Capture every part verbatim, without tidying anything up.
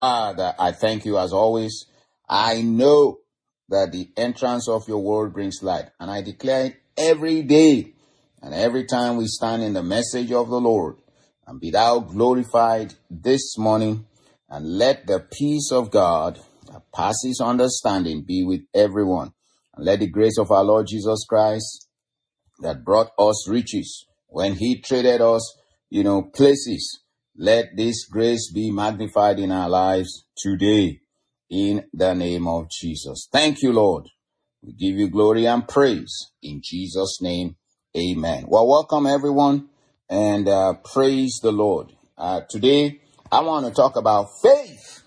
Father, I thank you as always. I know that the entrance of your word brings light, and I declare it every day and every time we stand in the message of the Lord. And be thou glorified this morning, and let the peace of God that passes understanding be with everyone. And let the grace of our Lord Jesus Christ that brought us riches when he traded us, you know, places, let this grace be magnified in our lives today in the name of Jesus. Thank you, Lord. We give you glory and praise in Jesus' name. Amen. Well, welcome everyone, and uh, praise the Lord. Uh, today, I want to talk about faith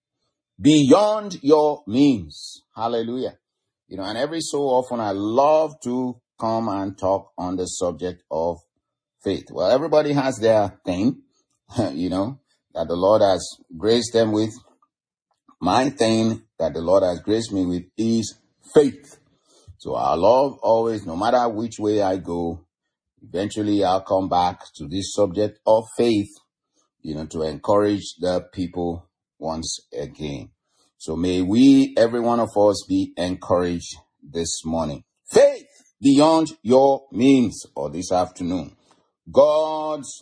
beyond your means. Hallelujah. You know, and every so often I love to come and talk on the subject of faith. Well, everybody has their thing, you know, that the Lord has graced them with. My thing that the Lord has graced me with is faith. So I love always, no matter which way I go, eventually I'll come back to this subject of faith, you know, to encourage the people once again. So may we, every one of us, be encouraged this morning. Faith beyond your means, or this afternoon. God's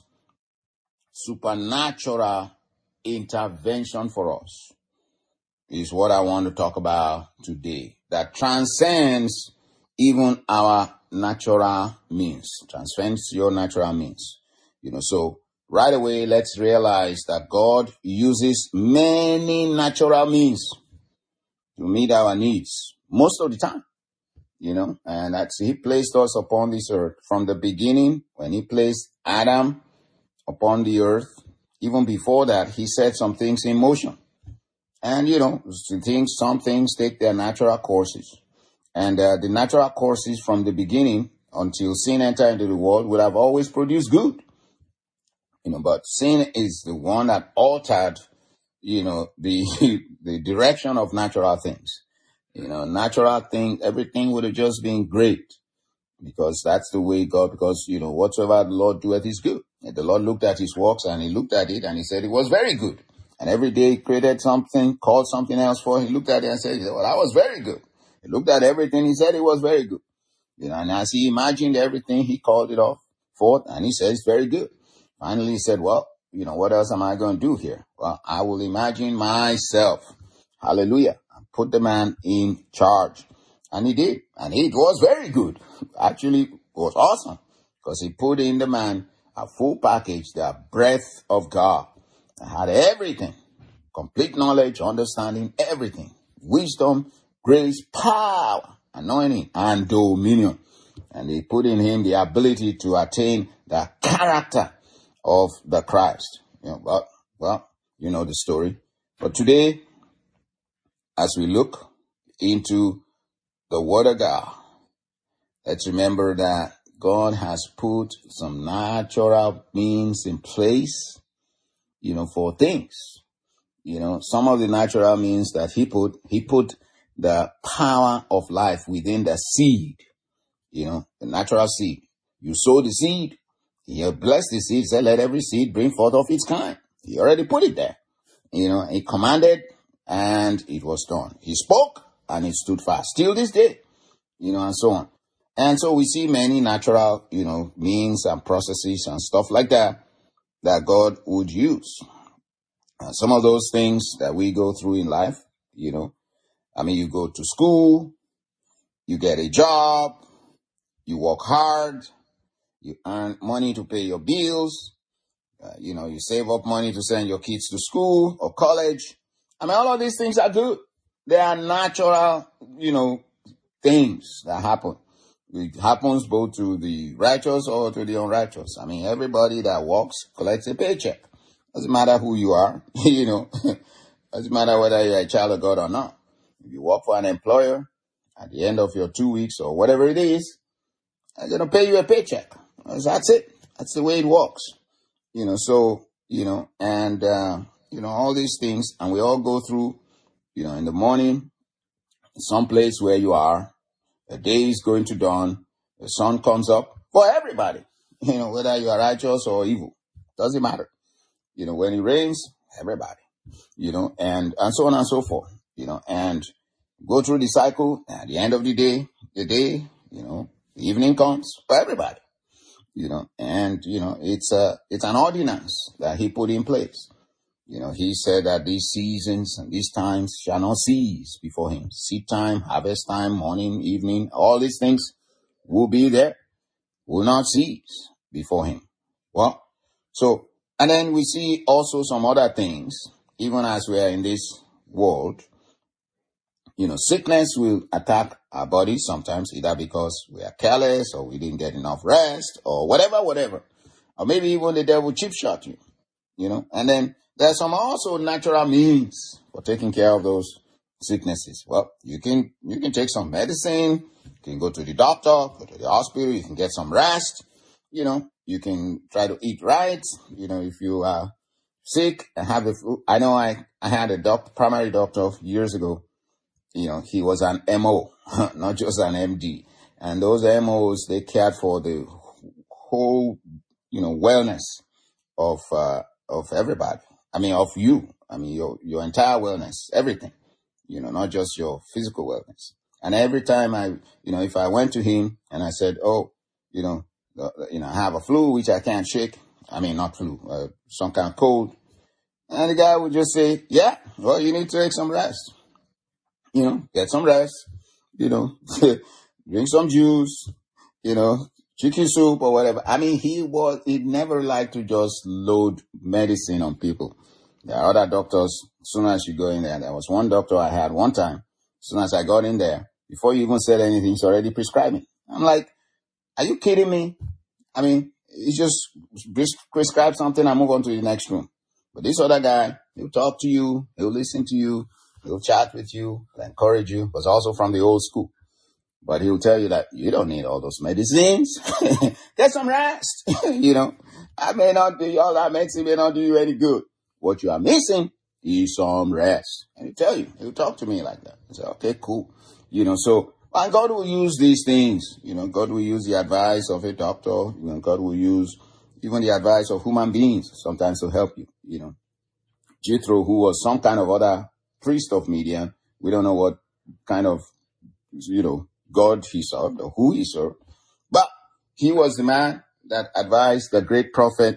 supernatural intervention for us is what I want to talk about today. That transcends even our natural means. Transcends your natural means. You know, so right away, let's realize that God uses many natural means to meet our needs most of the time. You know, and that's, he placed us upon this earth from the beginning when he placed Adam upon the earth. Even before that, he set some things in motion. And, you know, things, some things take their natural courses. And uh, the natural courses from the beginning until sin entered into the world would have always produced good. You know, but sin is the one that altered, you know, the the direction of natural things. You know, natural thing, everything would have just been great, because that's the way God, because, you know, whatsoever the Lord doeth is good. And the Lord looked at his works and he looked at it and he said it was very good. And every day he created something, called something else for it. He looked at it and said, well, that was very good. He looked at everything, he said it was very good. You know, and as he imagined everything, he called it off forth and he said it's very good. Finally he said, well, you know, what else am I going to do here? Well, I will imagine myself. Hallelujah. And put the man in charge. And he did. And it was very good. Actually, it was awesome. Because he put in the man a full package, the breath of God. I had everything. Complete knowledge, understanding, everything. Wisdom, grace, power, anointing, and dominion. And he put in him the ability to attain the character of the Christ. You know, well, well, you know the story. But today, as we look into the Word of God, let's remember that God has put some natural means in place, you know, for things. You know, some of the natural means that he put, he put the power of life within the seed, you know, the natural seed. You sow the seed, he blessed the seed, said, let every seed bring forth of its kind. He already put it there. You know, he commanded and it was done. He spoke and it stood fast. Still this day, you know, and so on. And so we see many natural, you know, means and processes and stuff like that that God would use. Uh, some of those things that we go through in life, you know, I mean, you go to school, you get a job, you work hard, you earn money to pay your bills, uh, you know, you save up money to send your kids to school or college. I mean, all of these things are good. They are natural, you know, things that happen. It happens both to the righteous or to the unrighteous. I mean, everybody that works collects a paycheck. Doesn't matter who you are, you know. Doesn't matter whether you're a child of God or not. If you work for an employer, at the end of your two weeks or whatever it is, they're going to pay you a paycheck. That's it. That's the way it works. You know, so, you know, and, uh, you know, all these things, and we all go through, you know, in the morning, someplace where you are, the day is going to dawn, the sun comes up for everybody, you know, whether you are righteous or evil, doesn't matter. You know, when it rains, everybody. you know, and, and so on and so forth, you know, and go through the cycle. At the end of the day, the day, you know, the evening comes for everybody, you know, and, you know, it's a, it's an ordinance that he put in place. You know, he said that these seasons and these times shall not cease before him. Seed time, harvest time, morning, evening, all these things will be there, will not cease before him. Well, so, and then we see also some other things, even as we are in this world. You know, sickness will attack our bodies sometimes, either because we are careless or we didn't get enough rest or whatever, whatever. Or maybe even the devil chip shot you, you know, and then there's some also natural means for taking care of those sicknesses. Well, you can, you can take some medicine, you can go to the doctor, go to the hospital, you can get some rest, you know, you can try to eat right. You know, if you are sick and have the flu. I know I, I had a doctor, primary doctor years ago. You know, he was an M O, not just an M D. And those M Os, they cared for the whole, you know, wellness of, uh, of everybody. I mean, of you. I mean, your, your entire wellness, everything, you know, not just your physical wellness. And every time I, you know, if I went to him and I said, oh, you know, uh, you know, I have a flu, which I can't shake. I mean, not flu, uh, some kind of cold. And the guy would just say, yeah, well, you need to take some rest. You know, get some rest, you know, drink some juice, you know, chicken soup or whatever. I mean, he was, he never liked to just load medicine on people. There are other doctors, as soon as you go in there, there was one doctor I had one time, as soon as I got in there, before you even said anything, he's already prescribing. I'm like, are you kidding me? I mean, he just prescribe something and move on to the next room. But this other guy, he'll talk to you, he'll listen to you, he'll chat with you, he'll encourage you, was also from the old school. But he'll tell you that you don't need all those medicines. Get some rest. You know, I may not do all that medicine may not do you any good. What you are missing is some rest. And he'll tell you, he'll talk to me like that. I say, okay, cool. You know, so, and God will use these things. You know, God will use the advice of a doctor. You know, God will use even the advice of human beings sometimes to help you. You know, Jethro, who was some kind of other priest of Midian, we don't know what kind of, you know, God he served or who he served, but he was the man that advised the great prophet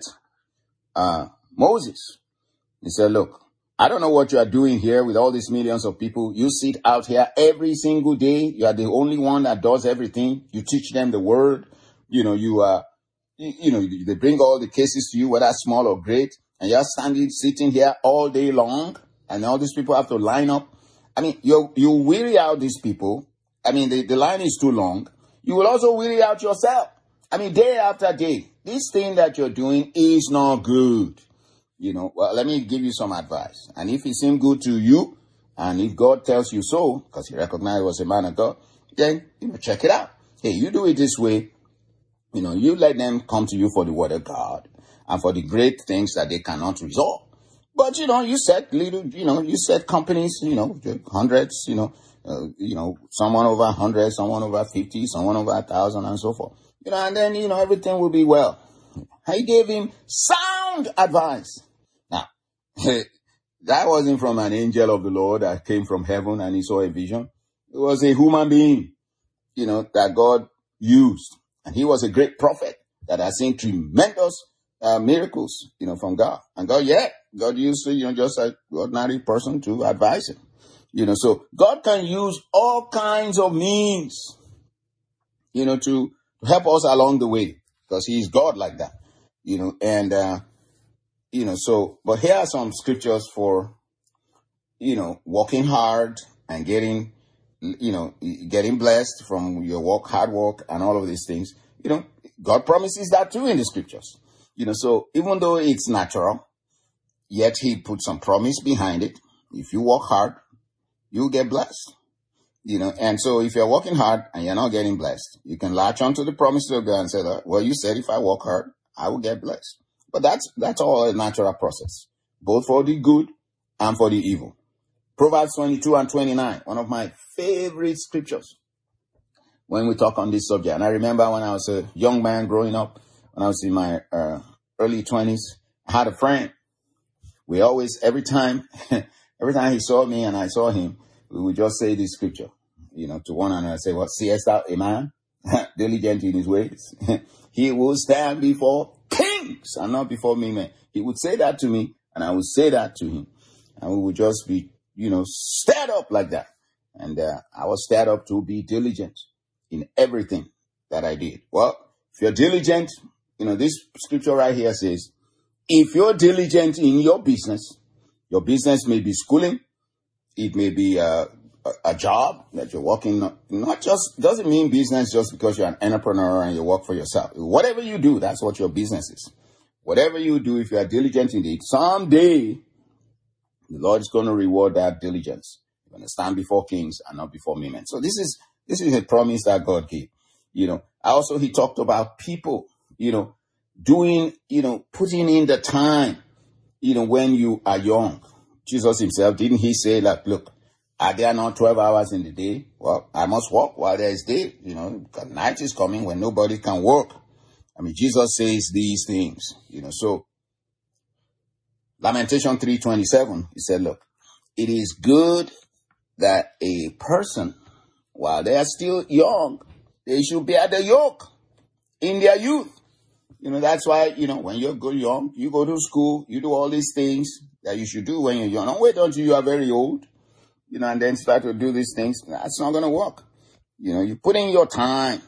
uh Moses. He said, look, I don't know what you are doing here with all these millions of people. You sit out here every single day. You are the only one that does everything. You teach them the word. You know, you are, you, you know, they bring all the cases to you, whether small or great, and you're standing, sitting here all day long, and all these people have to line up. I mean, you you weary out these people. I mean, the, the line is too long. You will also weary out yourself. I mean, day after day, this thing that you're doing is not good. You know, well, let me give you some advice. And if it seems good to you, and if God tells you so, because he recognized he was a man of God, then, you know, check it out. Hey, you do it this way. You know, you let them come to you for the word of God and for the great things that they cannot resolve. But, you know, you set little, you know, you set companies, you know, hundreds, you know, uh, you know, someone over a hundred, someone over fifty, someone over a thousand and so forth. You know, and then, you know, everything will be well. He gave him sound advice. Now, that wasn't from an angel of the Lord that came from heaven and he saw a vision. It was a human being, you know, that God used. And he was a great prophet that has seen tremendous uh, miracles, you know, from God. And God, yeah, God used, you know, just an ordinary person to advise him. You know, so God can use all kinds of means, you know, to help us along the way because he is God like that, you know, and, uh, you know, so, but here are some scriptures for, you know, working hard and getting, you know, getting blessed from your work, hard work and all of these things. You know, God promises that too in the scriptures, you know, so even though it's natural, yet he put some promise behind it. If you work hard, you'll get blessed, you know, and so if you're working hard and you're not getting blessed, you can latch onto the promises of God and say, well, you said if I work hard, I will get blessed. But that's, that's all a natural process, both for the good and for the evil. Proverbs twenty-two and twenty-nine, one of my favorite scriptures when we talk on this subject. And I remember when I was a young man growing up, when I was in my uh, early twenties, I had a friend we always, every time, every time he saw me and I saw him, we would just say this scripture, you know, to one another. Say, what, seest thou a man diligent in his ways? He will stand before kings and not before me, man. He would say that to me, and I would say that to him. And we would just be, you know, stirred up like that. And uh, I was stirred up to be diligent in everything that I did. Well, if you're diligent, you know, this scripture right here says, if you're diligent in your business, your business may be schooling, it may be uh, a, a job that you're working on. Not just, doesn't mean business just because you're an entrepreneur and you work for yourself. Whatever you do, that's what your business is. Whatever you do, if you are diligent in it, someday the Lord is going to reward that diligence. You're going to stand before kings and not before men. So this is this is a promise that God gave. You know, also he talked about people, you know, doing, you know, putting in the time, you know, when you are young. Jesus himself, didn't he say, like, look, are there not twelve hours in the day? Well, I must work while there is day. You know, because night is coming when nobody can work. I mean, Jesus says these things, you know, so Lamentation three twenty-seven, he said, look, it is good that a person, while they are still young, they should bear the yoke in their youth. You know, that's why, you know, when you're good young, you go to school, you do all these things that you should do when you're young. Don't wait until you are very old, you know, and then start to do these things. That's not going to work. You know, you put in your time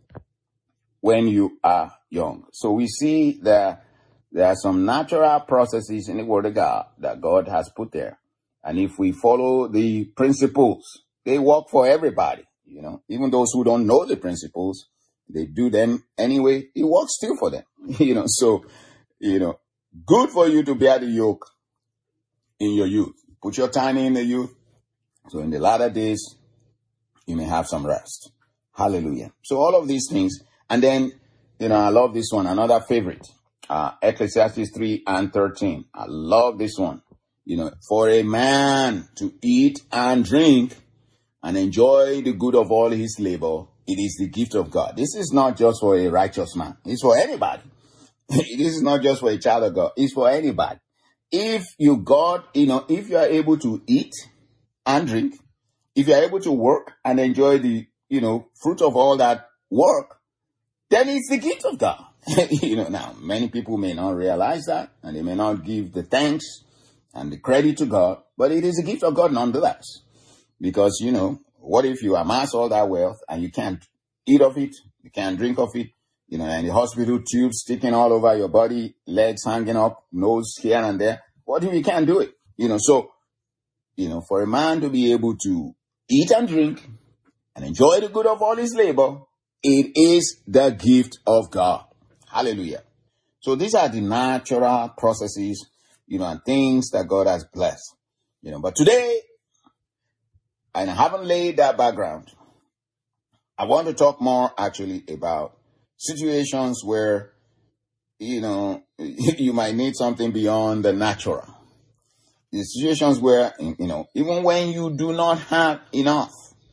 when you are young. So we see that there are some natural processes in the Word of God that God has put there. And if we follow the principles, they work for everybody. You know, even those who don't know the principles, they do them anyway. It works still for them. You know, so, you know, good for you to bear the yoke in your youth. Put your time in the youth. So in the latter days, you may have some rest. Hallelujah. So all of these things. And then, you know, I love this one. Another favorite. Uh, Ecclesiastes three and thirteen. I love this one. You know, for a man to eat and drink and enjoy the good of all his labor, it is the gift of God. This is not just for a righteous man. It's for anybody. This is not just for a child of God. It's for anybody. If you got, you know, if you are able to eat and drink, if you are able to work and enjoy the, you know, fruit of all that work, then it's the gift of God. You know, now, many people may not realize that, and they may not give the thanks and the credit to God, but it is a gift of God nonetheless. Because, you know, what if you amass all that wealth and you can't eat of it, you can't drink of it, you know, and the hospital tubes sticking all over your body, legs hanging up, nose here and there. What if you can't do it? You know, so, you know, for a man to be able to eat and drink and enjoy the good of all his labor, it is the gift of God. Hallelujah. So these are the natural processes, you know, and things that God has blessed, you know, but today, and I haven't laid that background, I want to talk more actually about situations where, you know, you might need something beyond the natural. The situations where, you know, even when you do not have enough,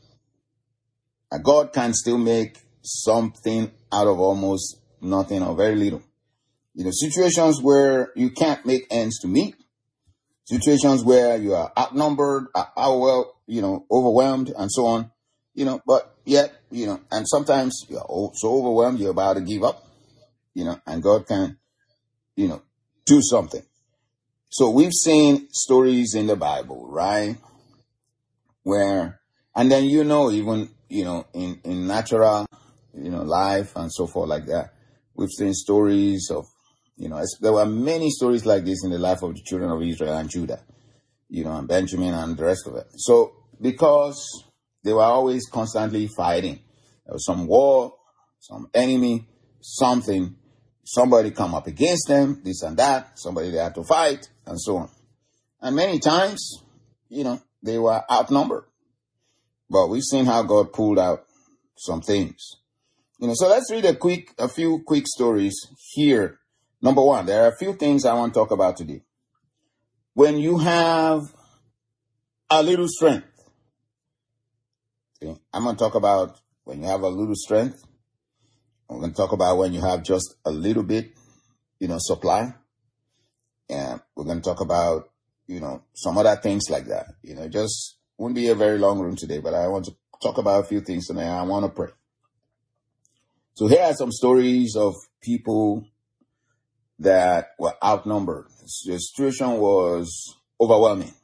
God can still make something out of almost nothing or very little. You know, situations where you can't make ends to meet, situations where you are outnumbered, are well, you know, overwhelmed and so on, you know, but yet, you know, and sometimes you're so overwhelmed, you're about to give up, you know, and God can, you know, do something. So we've seen stories in the Bible, right? Where, and then, you know, even, you know, in, in natural, you know, life and so forth like that, we've seen stories of, you know, there were many stories like this in the life of the children of Israel and Judah, you know, and Benjamin and the rest of it. So because they were always constantly fighting, there was some war, some enemy, something, somebody come up against them, this and that, somebody they had to fight, and so on. And many times, you know, they were outnumbered. But we've seen how God pulled out some things. You know, so let's read a quick, a few quick stories here. Number one, there are a few things I want to talk about today. When you have a little strength, okay, I'm going to talk about when you have a little strength. I'm going to talk about when you have just a little bit, you know, supply. And we're going to talk about, you know, some other things like that. You know, just won't be a very long room today, but I want to talk about a few things and I want to pray. So here are some stories of people that were outnumbered. The situation was overwhelming,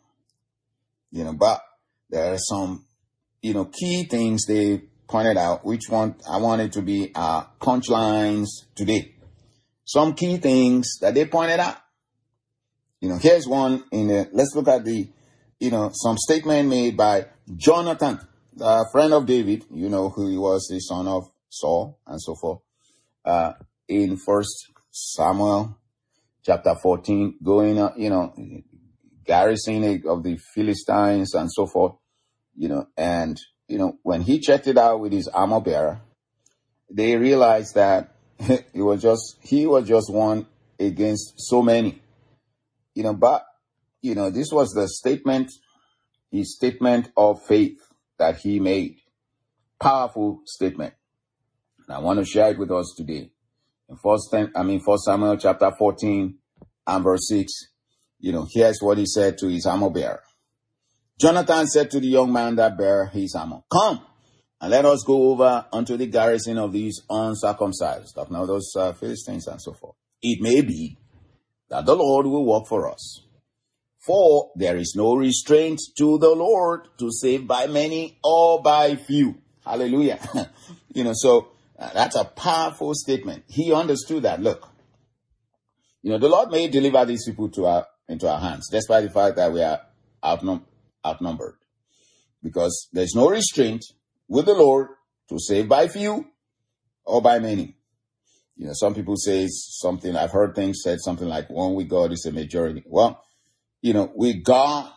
you know, but there are some, you know, key things they pointed out, which one I wanted to be our punchlines today. Some key things that they pointed out. You know, here's one in the, let's look at the, you know, some statement made by Jonathan, a friend of David, you know, who he was, the son of Saul and so forth, uh, in First Samuel chapter fourteen, going, uh, you know, garrison of the Philistines and so forth, you know, and, you know, when he checked it out with his armor bearer, they realized that it was just, he was just one against so many, you know, but, you know, this was the statement, his statement of faith that he made. Powerful statement. And I want to share it with us today. In first, I mean, First Samuel chapter fourteen and verse six, you know, here's what he said to his armor bearer. Jonathan said to the young man that bare his armor, come, and let us go over unto the garrison of these uncircumcised, talking about those uh, Philistines and so forth. It may be that the Lord will work for us. For there is no restraint to the Lord to save by many or by few. Hallelujah. You know, so uh, that's a powerful statement. He understood that. Look, you know, the Lord may deliver these people to our, into our hands, despite the fact that we are outnum- outnumbered. Because there's no restraint with the Lord to save by few or by many. You know, some people say something, I've heard things said something like, one with God is a majority. Well, you know, with God,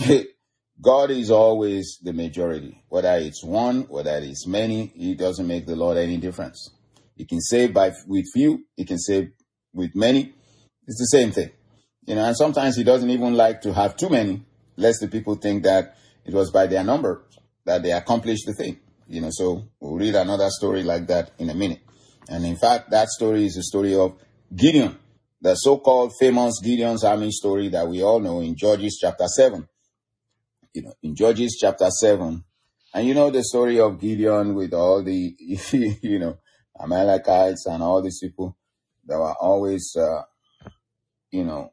God is always the majority. Whether it's one, whether it's many, it doesn't make the Lord any difference. He can save by with few, he can save with many. It's the same thing. You know, and sometimes he doesn't even like to have too many, lest the people think that it was by their number that they accomplished the thing. You know, so we'll read another story like that in a minute. And in fact, that story is the story of Gideon, the so-called famous Gideon's army story that we all know in Judges chapter seven. You know, in Judges chapter seven. And you know the story of Gideon with all the, you know, Amalekites and all these people that were always, uh, you know,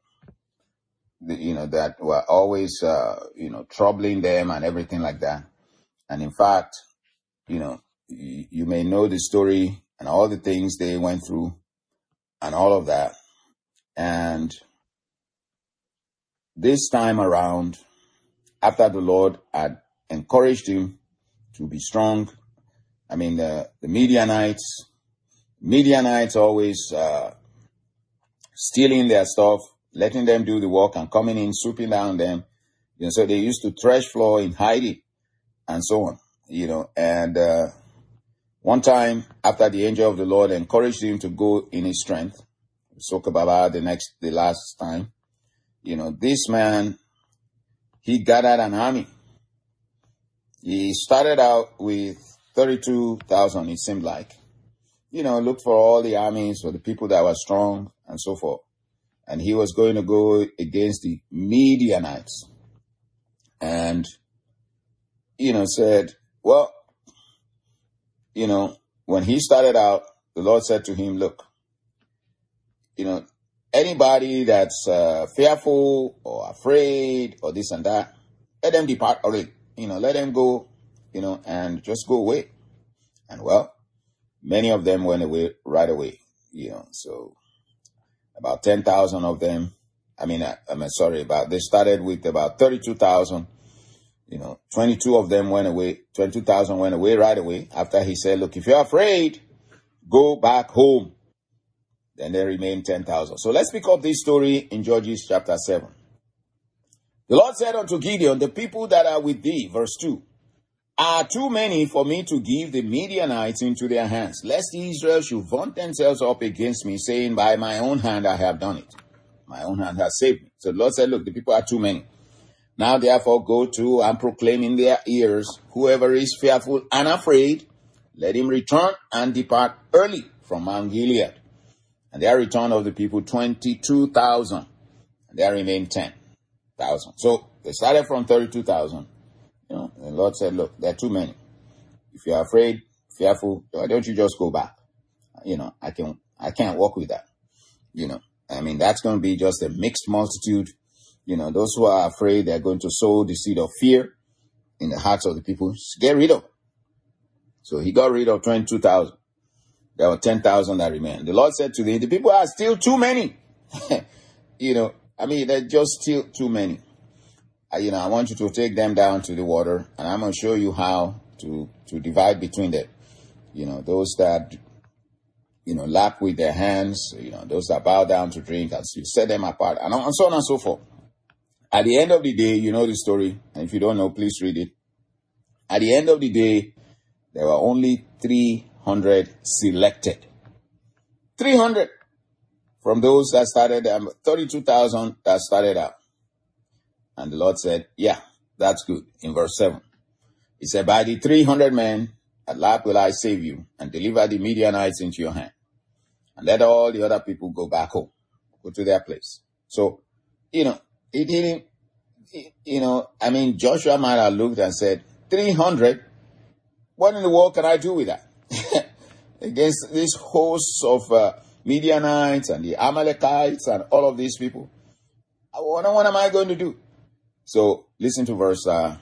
the, you know, that were always, uh, you know, troubling them and everything like that. And in fact, you know, you, you may know the story and all the things they went through and all of that. And this time around, after the Lord had encouraged him to be strong, I mean, the, the Midianites, Midianites always uh, stealing their stuff, letting them do the work and coming in, swooping down them. You know, so they used to thresh floor in hiding and so on, you know. And uh, one time, after the angel of the Lord encouraged him to go in his strength, we spoke about the next, the last time, you know, this man, he gathered an army. He started out with thirty-two thousand, it seemed like. You know, looked for all the armies or the people that were strong and so forth. And he was going to go against the Midianites. And, you know, said, well, you know, when he started out, the Lord said to him, look, you know, anybody that's uh, fearful or afraid or this and that, let them depart already. You know, let them go, you know, and just go away. And well, many of them went away right away, you know. So about ten thousand of them, I mean, I, I'm sorry, about they started with about thirty-two thousand, you know, twenty-two of them went away, twenty-two thousand went away right away after he said, look, if you're afraid, go back home. Then there remained ten thousand. So let's pick up this story in Judges chapter seven. The Lord said unto Gideon, the people that are with thee, verse two, are too many for me to give the Midianites into their hands, lest Israel should vaunt themselves up against me, saying, by my own hand I have done it. My own hand has saved me. So the Lord said, look, the people are too many. Now therefore go to and proclaim in their ears, whoever is fearful and afraid, let him return and depart early from Mount Gilead. And there returned of the people twenty-two thousand. and there remained ten thousand. So they started from thirty-two thousand. You know, and the Lord said, look, there are too many. If you're afraid, fearful, why don't you just go back? You know, I can, I can't work with that. You know, I mean, that's going to be just a mixed multitude. You know, those who are afraid, they're going to sow the seed of fear in the hearts of the people. Just get rid of it. So he got rid of twenty-two thousand. There were ten thousand that remained. The Lord said to them, the people are still too many. You know, I mean, they're just still too many. I, you know, I want you to take them down to the water, and I'm going to show you how to, to divide between them. You know, those that, you know, lap with their hands, you know, those that bow down to drink, and you set them apart, and, and so on and so forth. At the end of the day, you know the story, and if you don't know, please read it. At the end of the day, there were only three hundred selected. three hundred from those that started, um, thirty-two thousand that started out. And the Lord said, yeah, that's good. In verse seven, he said, by the three hundred men, at last will I save you and deliver the Midianites into your hand. And let all the other people go back home, go to their place. So, you know, it didn't, you know, I mean, Joshua might have looked and said, three hundred, what in the world can I do with that? Against this host of uh, Midianites and the Amalekites and all of these people. What, what am I going to do? So listen to verse, uh,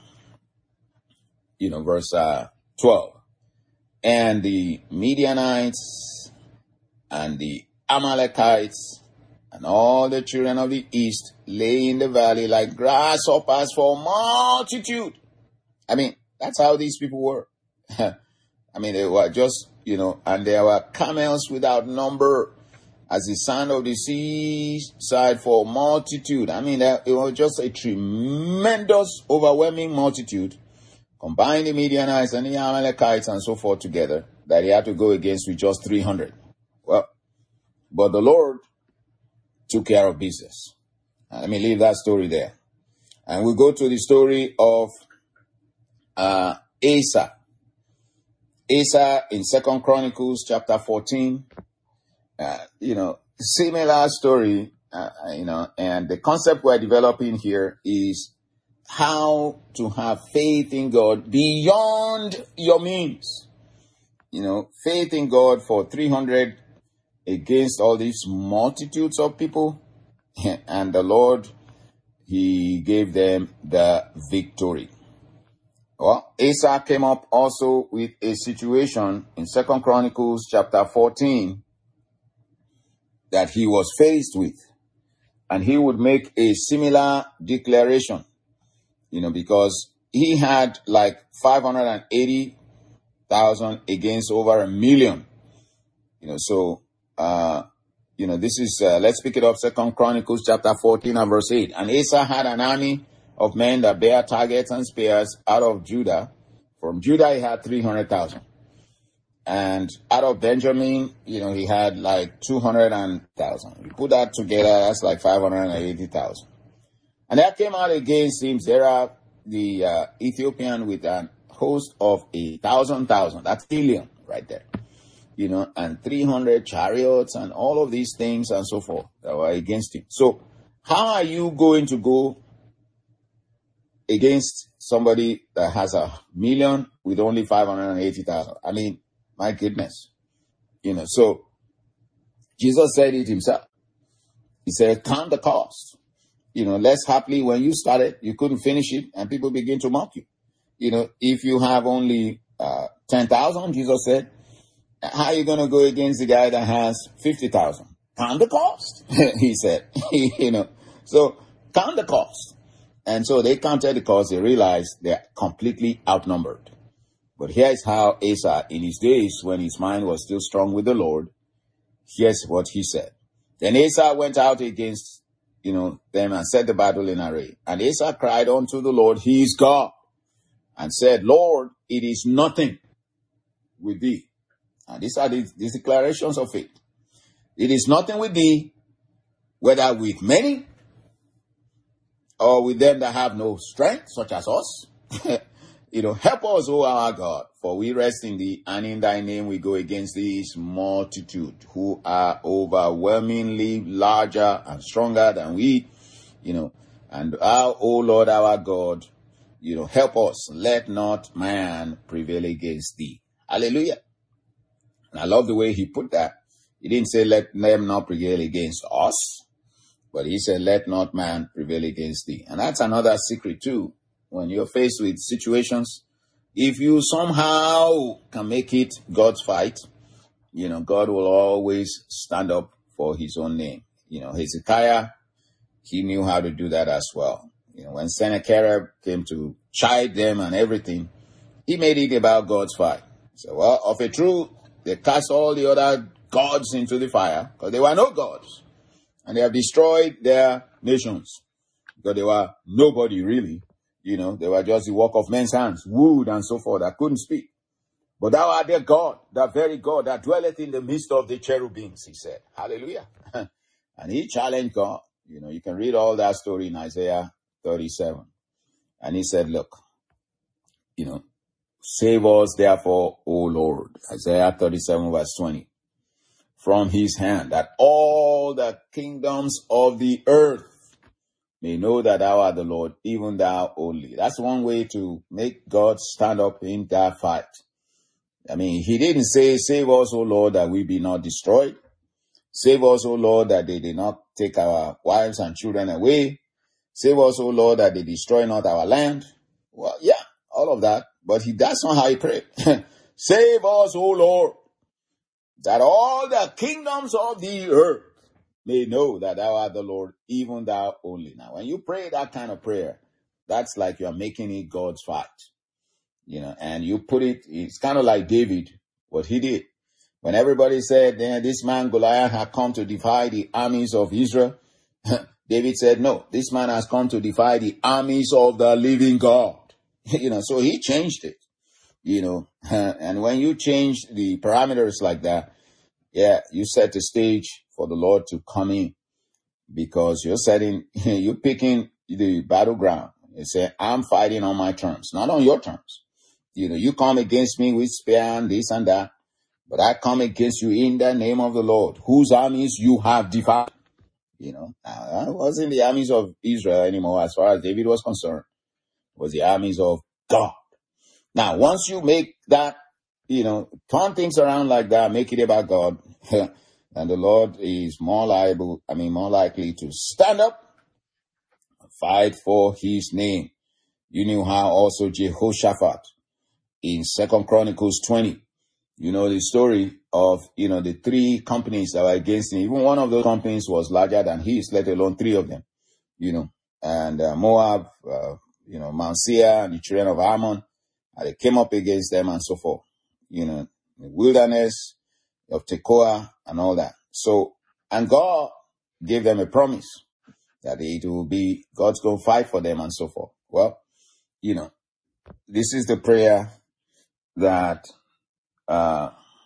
you know, verse uh, twelve. And the Midianites and the Amalekites and all the children of the east lay in the valley like grasshoppers for multitude. I mean, that's how these people were. I mean, they were just, you know, and there were camels without number as the sand of the seaside for multitude. I mean, it was just a tremendous, overwhelming multitude. Combine the Midianites and the Amalekites and so forth together, that he had to go against with just three hundred. Well, but the Lord took care of business. Let me leave that story there. And we go to the story of uh, Asa. Asa in Second Chronicles chapter fourteen. Uh, you know, similar story, uh, you know, and the concept we're developing here is how to have faith in God beyond your means. You know, faith in God for three hundred against all these multitudes of people. And the Lord, he gave them the victory. Well, Asa came up also with a situation in Second Chronicles chapter fourteen that he was faced with. And he would make a similar declaration. You know, because he had like five hundred eighty thousand against over a million. You know, so, uh, you know, this is, uh, let's pick it up, Second Chronicles chapter fourteen and verse eight. And Asa had an army of men that bear targets and spears out of Judah. From Judah, he had three hundred thousand. And out of Benjamin, you know, he had like two hundred thousand. You put that together, that's like five hundred eighty thousand. And there came out against him Zerah, the uh, Ethiopian, with a host of a thousand thousand. That's billion right there. You know, and three hundred chariots and all of these things and so forth that were against him. So how are you going to go against somebody that has a million with only five hundred eighty thousand? I mean, my goodness. You know, so Jesus said it himself. He said, count the cost. You know, less happily when you started, you couldn't finish it and people begin to mock you. You know, if you have only uh, ten thousand, Jesus said, how are you going to go against the guy that has fifty thousand? Count the cost, he said. You know, so count the cost. And so they counted the cost. They realized they're completely outnumbered. But here's how Asa, in his days when his mind was still strong with the Lord, here's what he said. Then Asa went out against, you know, them and set the battle in array. And Asa cried unto the Lord, he is God, and said, Lord, it is nothing with thee. And these are the, these declarations of faith. It is nothing with thee, whether with many or with them that have no strength, such as us. You know, help us, O our God, for we rest in thee, and in thy name we go against this multitude who are overwhelmingly larger and stronger than we. you know, and our, oh Lord, our God, you know, help us. Let not man prevail against thee. Hallelujah. And I love the way he put that. He didn't say let them not prevail against us, but he said let not man prevail against thee. And that's another secret too. When you're faced with situations, if you somehow can make it God's fight, you know, God will always stand up for his own name. You know, Hezekiah, he knew how to do that as well. You know, when Sennacherib came to chide them and everything, he made it about God's fight. So, well, of a truth, they cast all the other gods into the fire because they were no gods. And they have destroyed their nations because they were nobody really. You know, they were just the work of men's hands, wood and so forth, that couldn't speak. But thou art their God, that very God that dwelleth in the midst of the cherubims, he said. Hallelujah. And he challenged God. You know, you can read all that story in Isaiah thirty-seven. And he said, look, you know, save us therefore, O Lord. Isaiah thirty-seven verse twenty. From his hand, that all the kingdoms of the earth may know that thou art the Lord, even thou only. That's one way to make God stand up in that fight. I mean, he didn't say, save us, O Lord, that we be not destroyed. Save us, O Lord, that they did not take our wives and children away. Save us, O Lord, that they destroy not our land. Well, yeah, all of that. But he, that's not how he prayed. Save us, O Lord, that all the kingdoms of the earth may know that thou art the Lord, even thou only. Now, when you pray that kind of prayer, that's like you're making it God's fight. You know, and you put it, it's kind of like David, what he did. When everybody said, eh, this man Goliath had come to defy the armies of Israel, David said, no, this man has come to defy the armies of the living God. You know, so he changed it, you know, and when you change the parameters like that, yeah, you set the stage for the Lord to come in, because you're setting, you're picking the battleground. You say, I'm fighting on my terms, not on your terms. You know, you come against me with spear and this and that, but I come against you in the name of the Lord, whose armies you have defied. You know, now, it wasn't the armies of Israel anymore as far as David was concerned. It was the armies of God. Now, once you make that, you know, turn things around like that, make it about God, and the Lord is more liable, I mean, more likely to stand up and fight for his name. You knew how also Jehoshaphat in Second Chronicles twenty, you know, the story of, you know, the three companies that were against him. Even one of those companies was larger than his, let alone three of them, you know, and uh, Moab, uh, you know, Mount Seir and the children of Ammon, and they came up against them and so forth, you know, the wilderness of Tekoa and all that. So, and God gave them a promise that it will be, God's going to fight for them and so forth. Well, you know, this is the prayer that, uh,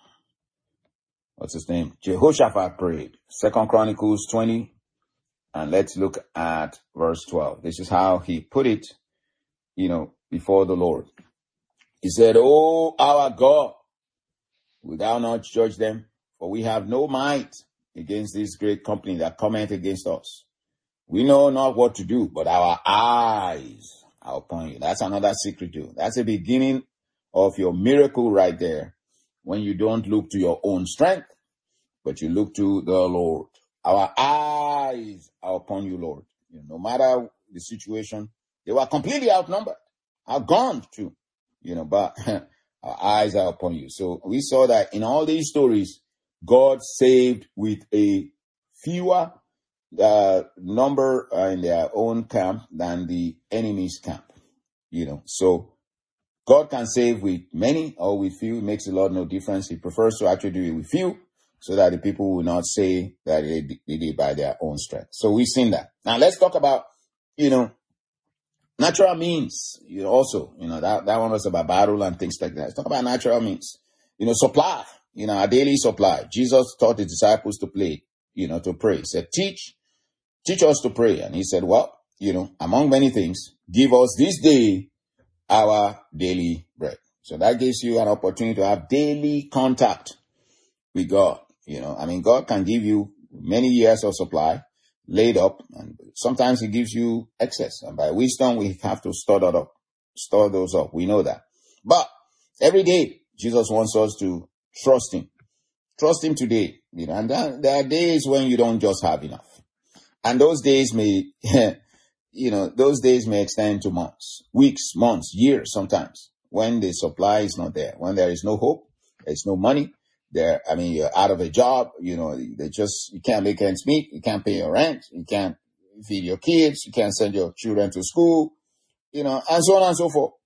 what's his name? Jehoshaphat prayed. Second Chronicles twenty. And let's look at verse twelve. This is how he put it, you know, before the Lord. He said, "O our God, wilt thou not judge them? For we have no might against this great company that cometh against us. We know not what to do, but our eyes are upon you." That's another secret too. That's the beginning of your miracle right there. When you don't look to your own strength, but you look to the Lord. Our eyes are upon you, Lord. You know, no matter the situation, they were completely outnumbered, outgunned too. You know, but our eyes are upon you. So we saw that in all these stories, God saved with a fewer uh, number uh, in their own camp than the enemy's camp. You know, so God can save with many or with few. It makes a lot no difference. He prefers to actually do it with few, so that the people will not say that they did it by their own strength. So we've seen that. Now let's talk about, you know, natural means. You know, also, you know, that, that one was about battle and things like that. Let's talk about natural means. You know, supply, you know, our daily supply. Jesus taught the disciples to play, you know, to pray. He said, teach, teach us to pray. And he said, well, you know, among many things, give us this day our daily bread. So that gives you an opportunity to have daily contact with God. You know, I mean, God can give you many years of supply. laid up, and sometimes he gives you excess. And by wisdom, we have to store that up, store those up. We know that. But every day, Jesus wants us to trust him. Trust him today. You know, and that, there are days when you don't just have enough. And those days may, you know, those days may extend to months, weeks, months, years sometimes, when the supply is not there, when there is no hope, there's no money. There, I mean, you're out of a job, you know, they just, you can't make ends meet, you can't pay your rent, you can't feed your kids, you can't send your children to school, you know, and so on and so forth.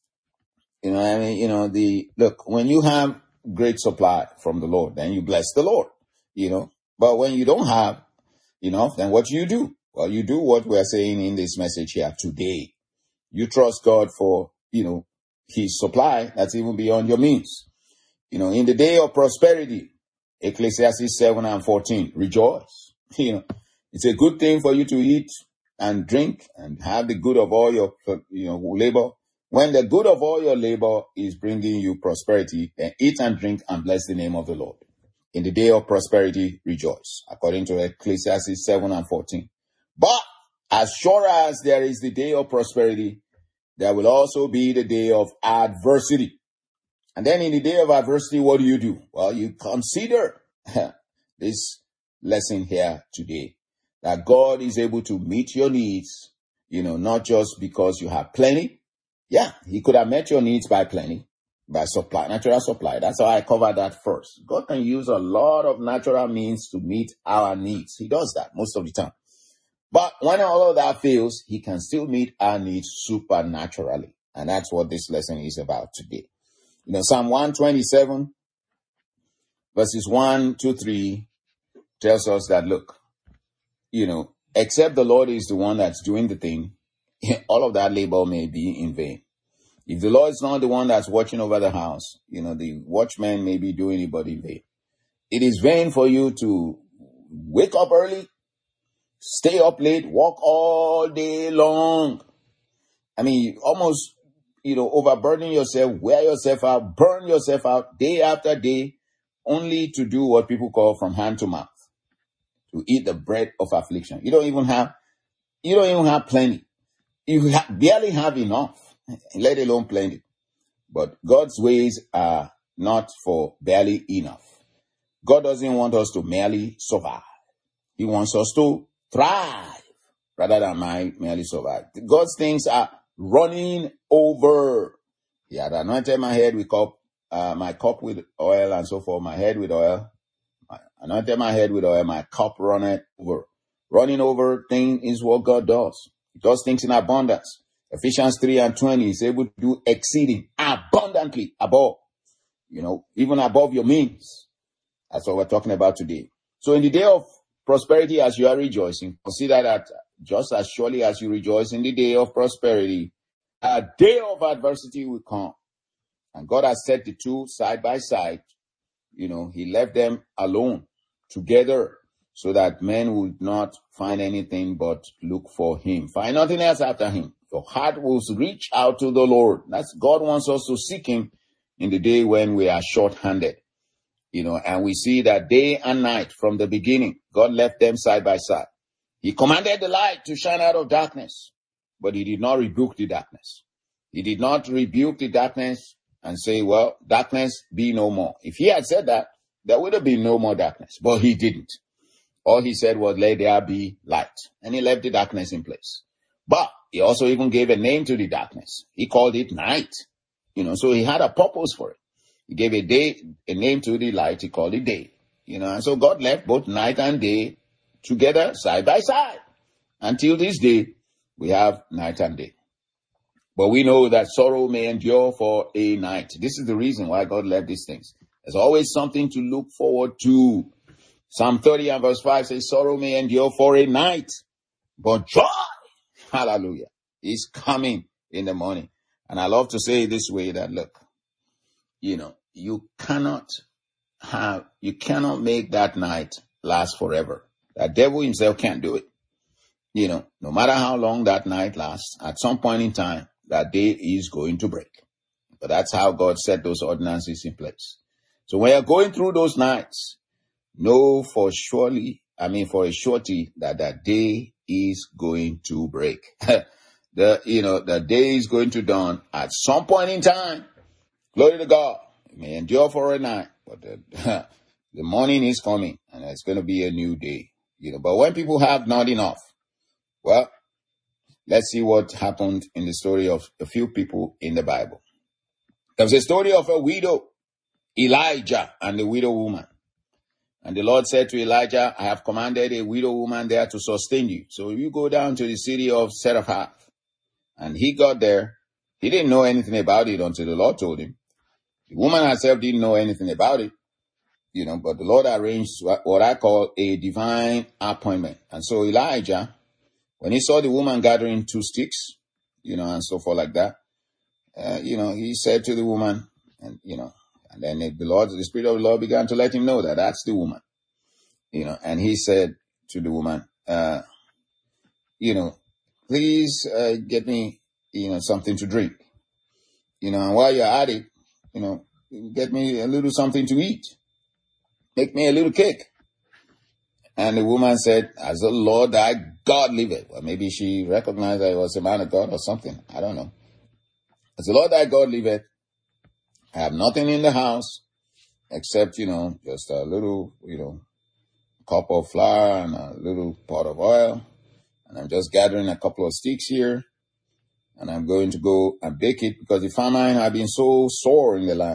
You know, I mean, you know, the, look, when you have great supply from the Lord, then you bless the Lord, you know, but when you don't have enough, then what do you do? Well, you do what we're saying in this message here today. You trust God for, you know, his supply that's even beyond your means. You know, in the day of prosperity, Ecclesiastes seven and fourteen, rejoice. You know, it's a good thing for you to eat and drink and have the good of all your, you know, labor. When the good of all your labor is bringing you prosperity, then eat and drink and bless the name of the Lord. In the day of prosperity, rejoice, according to Ecclesiastes seven and fourteen. But as sure as there is the day of prosperity, there will also be the day of adversity. And then in the day of adversity, what do you do? Well, you consider this lesson here today, that God is able to meet your needs, you know, not just because you have plenty. Yeah, he could have met your needs by plenty, by supply, natural supply. That's how I covered that first. God can use a lot of natural means to meet our needs. He does that most of the time. But when all of that fails, he can still meet our needs supernaturally. And that's what this lesson is about today. You know, Psalm one twenty-seven, verses one to three tells us that, look, you know, except the Lord is the one that's doing the thing, all of that labor may be in vain. If the Lord is not the one that's watching over the house, you know, the watchman may be doing it, but in vain. It is vain for you to wake up early, stay up late, walk all day long. I mean, almost, you know, overburden yourself, wear yourself out, burn yourself out day after day, only to do what people call from hand to mouth, to eat the bread of affliction. You don't even have, you don't even have plenty. You ha- barely have enough, let alone plenty. But God's ways are not for barely enough. God doesn't want us to merely survive. He wants us to thrive rather than merely survive. God's things are running over. He had anointed my head with cup, uh, my cup with oil and so forth, my head with oil. I anointed my head with oil, my cup runneth over. Running over thing is what God does. He does things in abundance. Ephesians three and twenty is able to do exceeding abundantly above, you know, even above your means. That's what we're talking about today. So in the day of prosperity, as you are rejoicing, consider that just as surely as you rejoice in the day of prosperity, a day of adversity will come. And God has set the two side by side. You know, he left them alone together so that men would not find anything but look for him. Find nothing else after him. Your heart will reach out to the Lord. That's God wants us to seek him in the day when we are short-handed. You know, and we see that day and night from the beginning, God left them side by side. He commanded the light to shine out of darkness, but he did not rebuke the darkness. He did not rebuke the darkness and say, well, darkness be no more. If he had said that, there would have been no more darkness, but he didn't. All he said was, let there be light. And he left the darkness in place. But he also even gave a name to the darkness. He called it night. You know, so he had a purpose for it. He gave a day, a name to the light. He called it day. You know, and so God left both night and day together side by side. Until this day, we have night and day. But we know that sorrow may endure for a night. This is the reason why God left these things. There's always something to look forward to. Psalm thirty and verse five says, sorrow may endure for a night, but joy, hallelujah, is coming in the morning. And I love to say it this way, that look, you know, you cannot have, you cannot make that night last forever. The devil himself can't do it. You know, no matter how long that night lasts, at some point in time, that day is going to break. But that's how God set those ordinances in place. So when you're going through those nights, know for surely I mean, for a surety that that day is going to break. the, you know, the day is going to dawn at some point in time. Glory to God. It may endure for a night, but the, the morning is coming and it's going to be a new day. You know, but when people have not enough, well, let's see what happened in the story of a few people in the Bible. There's a story of a widow, Elijah and the widow woman. And the Lord said to Elijah, I have commanded a widow woman there to sustain you. So you go down to the city of Zarephath. And he got there. He didn't know anything about it until the Lord told him. The woman herself didn't know anything about it, you know, but the Lord arranged what I call a divine appointment. And so Elijah, when he saw the woman gathering two sticks, you know, and so forth like that, uh, you know, he said to the woman, and, you know, and then the Lord, the Spirit of the Lord began to let him know that that's the woman, you know, and he said to the woman, uh, you know, please uh, get me, you know, something to drink, you know, and while you're at it, you know, get me a little something to eat, make me a little cake. And the woman said, as the Lord thy God liveth. Well, maybe she recognized that it was a man of God or something. I don't know. As the Lord thy God liveth, I have nothing in the house except, you know, just a little, you know, cup of flour and a little pot of oil. And I'm just gathering a couple of sticks here. And I'm going to go and bake it because the famine had been so sore in the land.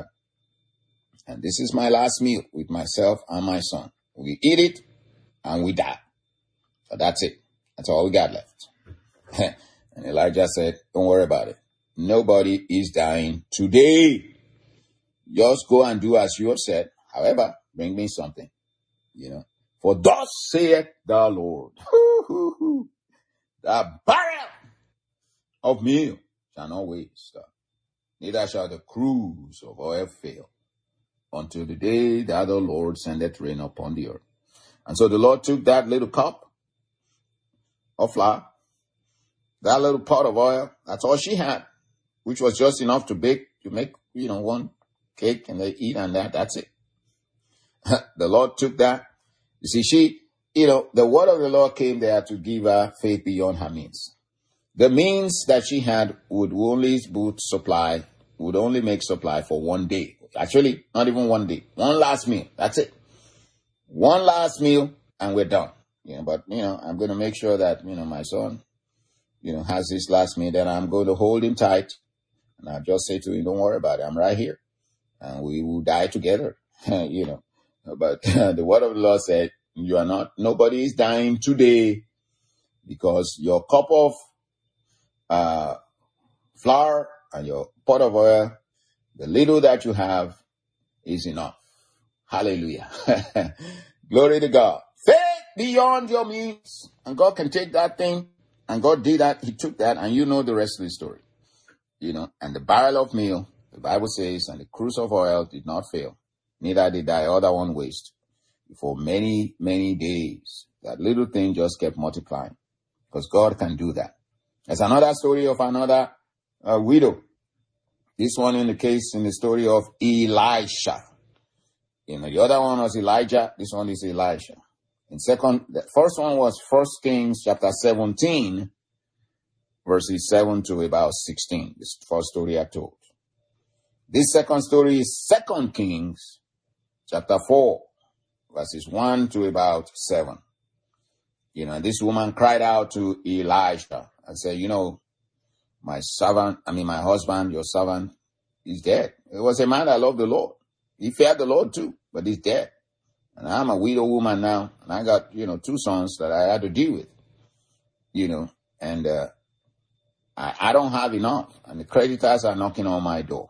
And this is my last meal with myself and my son. We eat it and we die. So that's it. That's all we got left. And Elijah said, don't worry about it. Nobody is dying today. Just go and do as you have said. However, bring me something, you know. For thus saith the Lord, the barrel of meal shall not waste, neither shall the cruse of oil fail, until the day that the Lord sendeth rain upon the earth. And so the Lord took that little cup of flour, that little pot of oil, that's all she had, which was just enough to bake, to make, you know, one cake and they eat and that, that's it. The Lord took that. You see, she, you know, the word of the Lord came there to give her faith beyond her means. The means that she had would only boot supply, would only make supply for one day. Actually, not even one day. One last meal. That's it. One last meal and we're done. You know, but, you know, I'm going to make sure that, you know, my son, you know, has this last meal. Then I'm going to hold him tight. And I'll just say to him, don't worry about it. I'm right here. And we will die together, you know. But the word of the Lord said, you are not, nobody is dying today because your cup of uh, flour and your pot of oil, the little that you have is enough. Hallelujah. Glory to God. Faith beyond your means. And God can take that thing. And God did that. He took that. And you know the rest of the story. You know, and the barrel of meal, the Bible says, and the cruse of oil did not fail. Neither did thy other one waste. For many, many days, that little thing just kept multiplying. Because God can do that. There's another story of another uh, widow. This one in the case in the story of Elisha. You know, the other one was Elijah. This one is Elisha. In second, the first one was First Kings chapter seventeen, verses seven to about sixteen. This first story I told. This second story is Second Kings chapter four, verses one to about seven. You know, this woman cried out to Elisha and said, you know, my servant, I mean, my husband, your servant, is dead. It was a man that loved the Lord. He feared the Lord too, but he's dead. And I'm a widow woman now, and I got, you know, two sons that I had to deal with, you know, and uh, I, I don't have enough. And the creditors are knocking on my door.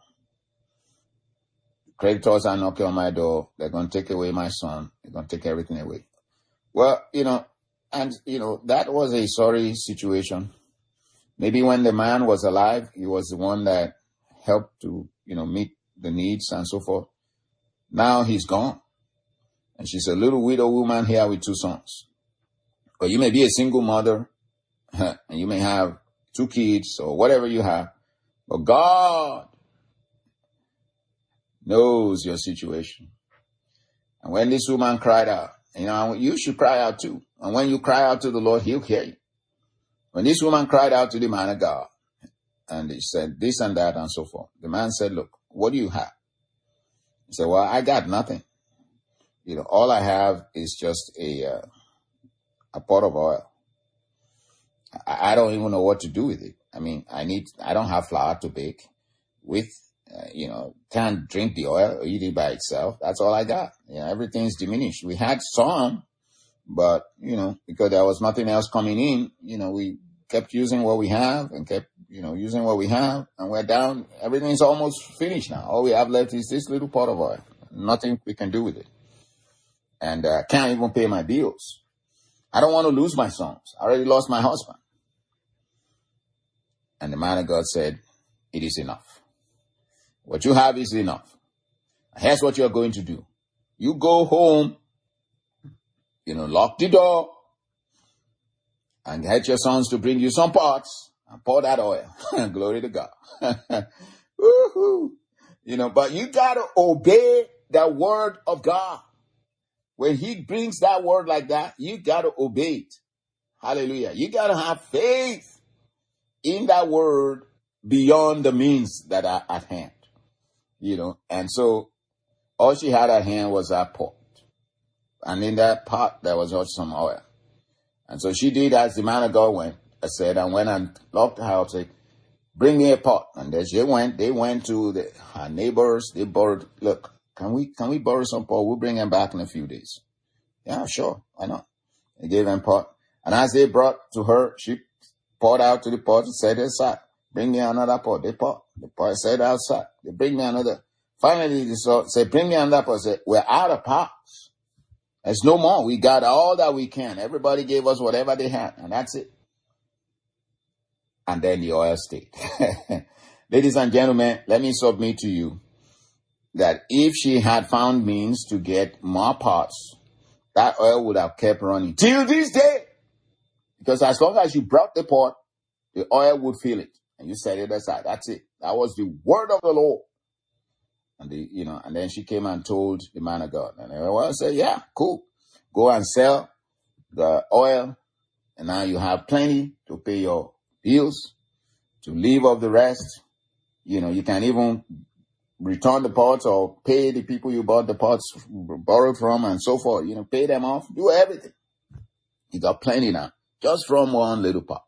The creditors are knocking on my door. They're going to take away my son. They're going to take everything away. Well, you know, and, you know, that was a sorry situation. Maybe when the man was alive, he was the one that helped to, you know, meet the needs and so forth. Now he's gone. And she's a little widow woman here with two sons. But you may be a single mother, and you may have two kids or whatever you have. But God knows your situation. And when this woman cried out, You know, you should cry out too. And when you cry out to the Lord, he'll hear you. When this woman cried out to the man of God, and he said this and that and so forth, the man said, look, what do you have? He said, well, I got nothing. You know, all I have is just a uh, a pot of oil. I, I don't even know what to do with it. I mean, I need, I don't have flour to bake with. Uh, you know, can't drink the oil or eat it by itself. That's all I got. You know, everything's diminished. We had some, but, you know, because there was nothing else coming in, you know, we kept using what we have and kept, you know, using what we have, and we're down. Everything's almost finished now. All we have left is this little pot of oil. Nothing we can do with it. And I uh, can't even pay my bills. I don't want to lose my sons. I already lost my husband. And the man of God said, it is enough. What you have is enough. Here's what you're going to do. You go home, you know, lock the door, and get your sons to bring you some pots and pour that oil. Glory to God. Woo-hoo. You know, but you got to obey the word of God. When he brings that word like that, you got to obey it. Hallelujah. You got to have faith in that word beyond the means that are at hand. You know, and so all she had at hand was that pot. And in that pot, there was also some oil. And so she did as the man of God went. I said, and went and locked the house, said, bring me a pot. And as they went, they went to the, her neighbors. They borrowed, look, can we, can we borrow some pot? We'll bring them back in a few days. Yeah, sure. Why not? They gave them pot. And as they brought to her, she poured out to the pot and said inside, bring me another pot. They pot. The pot said outside. They bring me another. Finally, they said, bring me another pot. Said, we're out of pots. There's no more. We got all that we can. Everybody gave us whatever they had, and that's it. And then the oil stayed. Ladies and gentlemen, let me submit to you that if she had found means to get more pots, that oil would have kept running till this day. Because as long as you brought the pot, the oil would fill it. And you set it aside. That's it. That was the word of the Lord. And the, you know, and then she came and told the man of God. And everyone said, yeah, cool. Go and sell the oil. And now you have plenty to pay your bills, to live off the rest. You know, you can even return the pots or pay the people you bought the pots borrowed from and so forth. You know, pay them off. Do everything. You got plenty now. Just from one little pot.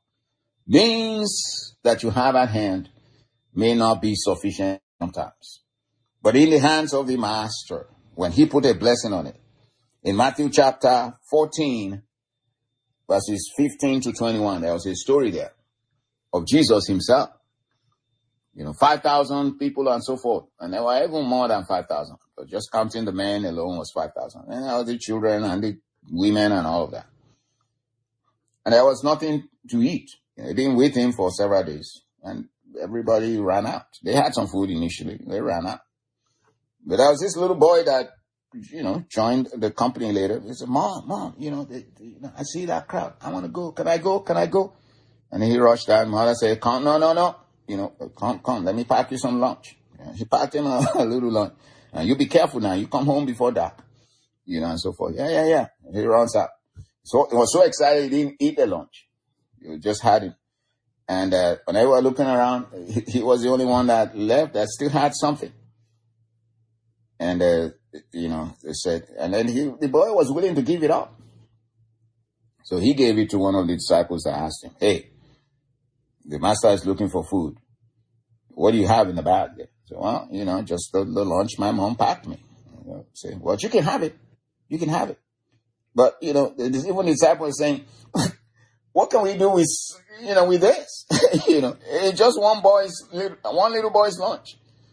Means that you have at hand may not be sufficient sometimes. But in the hands of the master, when he put a blessing on it, in Matthew chapter fourteen, verses fifteen to twenty-one, there was a story there of Jesus himself. You know, five thousand people and so forth. And there were even more than five thousand. But just counting the men alone was five thousand. And there were the children and the women and all of that. And there was nothing to eat. They didn't wait him for several days. And everybody ran out. They had some food initially. They ran out. But there was this little boy that, you know, joined the company later. He said, Mom, Mom, you know, they, they, you know, I see that crowd. I want to go. Can I go? Can I go? And he rushed out. Mother said, come, no, no, no. You know, come, come. Let me pack you some lunch. And she packed him a, a little lunch. And you be careful now. You come home before dark. You know, and so forth. Yeah, yeah, yeah. And he runs out. So he was so excited he didn't eat the lunch. He just had it. And uh, when they were looking around, he, he was the only one that left that still had something. And, uh, you know, they said, and then he, the boy was willing to give it up. So he gave it to one of the disciples that asked him, hey, the master is looking for food. What do you have in the bag there? So, well, you know, just the, the lunch my mom packed me. You know, say, well, you can have it. You can have it. But, you know, even the disciples saying, what can we do with, you know, with this? you know, it's just one boy's, one little boy's lunch.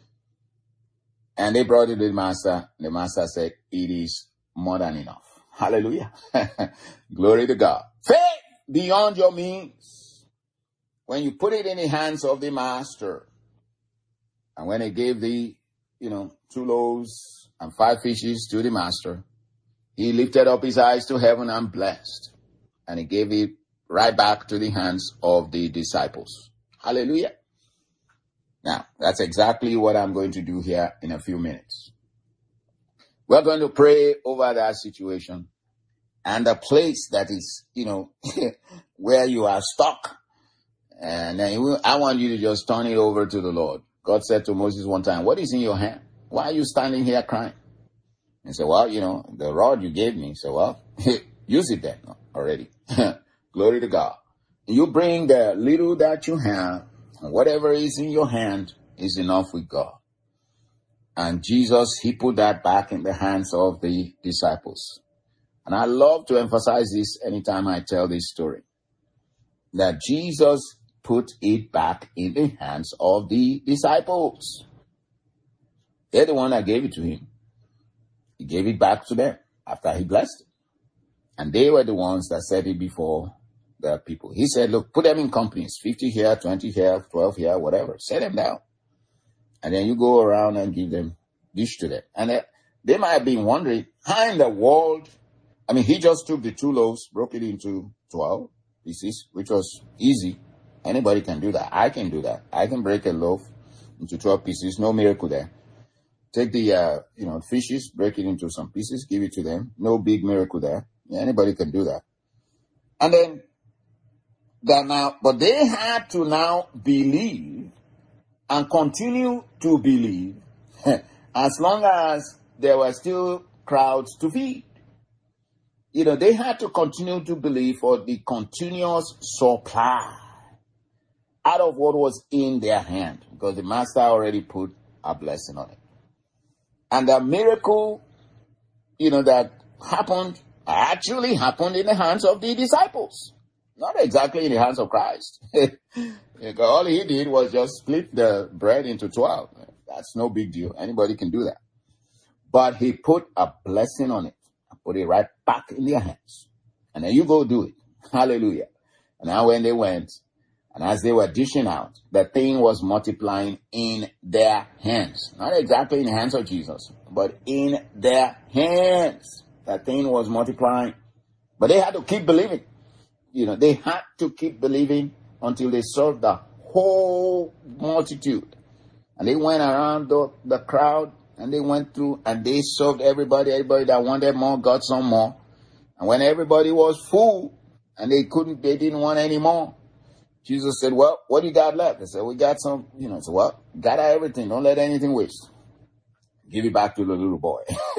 And they brought it to the master. The master said, it is more than enough. Hallelujah. Glory to God. Faith beyond your means. When you put it in the hands of the master, and when he gave the, you know, two loaves and five fishes to the master, he lifted up his eyes to heaven and blessed. And he gave it right back to the hands of the disciples. Hallelujah. Now, that's exactly what I'm going to do here in a few minutes. We're going to pray over that situation. and the place that is, you know, where you are stuck. And then will, I want you to just turn it over to the Lord. God said to Moses one time, what is in your hand? Why are you standing here crying? He said, well, you know, the rod you gave me. He said, well, use it then already. Glory to God. You bring the little that you have, and whatever is in your hand is enough with God. And Jesus, he put that back in the hands of the disciples. And I love to emphasize this anytime I tell this story, that Jesus put it back in the hands of the disciples. They're the one that gave it to him. He gave it back to them after he blessed it. And they were the ones that set it before the people. He said, look, put them in companies, fifty here, twenty here, twelve here, whatever. Set them down. And then you go around and give them, dish to them. And they, they might have been wondering, how in the world? I mean, he just took the two loaves, broke it into twelve pieces, which was easy. Anybody can do that. I can do that. I can break a loaf into twelve pieces. No miracle there. Take the, uh, you know, fishes, break it into some pieces, give it to them. No big miracle there. Yeah, anybody can do that. And then, that now, but they had to now believe and continue to believe as long as there were still crowds to feed. You know, they had to continue to believe for the continuous supply out of what was in their hand, because the master already put a blessing on it. And the miracle, you know, that happened actually happened in the hands of the disciples. Not exactly in the hands of Christ. All he did was just split the bread into twelve. That's no big deal. Anybody can do that. But he put a blessing on it. Put it right back in their hands. And then you go do it. Hallelujah. And now when they went, and as they were dishing out, the thing was multiplying in their hands. Not exactly in the hands of Jesus, but in their hands. That thing was multiplying. But they had to keep believing. You know, they had to keep believing until they served the whole multitude. And they went around the, the crowd, and they went through, and they served everybody. Everybody that wanted more got some more. And when everybody was full, and they couldn't, they didn't want any more, Jesus said, well, what do you got left? They said, we got some, you know, so well, gather everything. Don't let anything waste. Give it back to the little boy.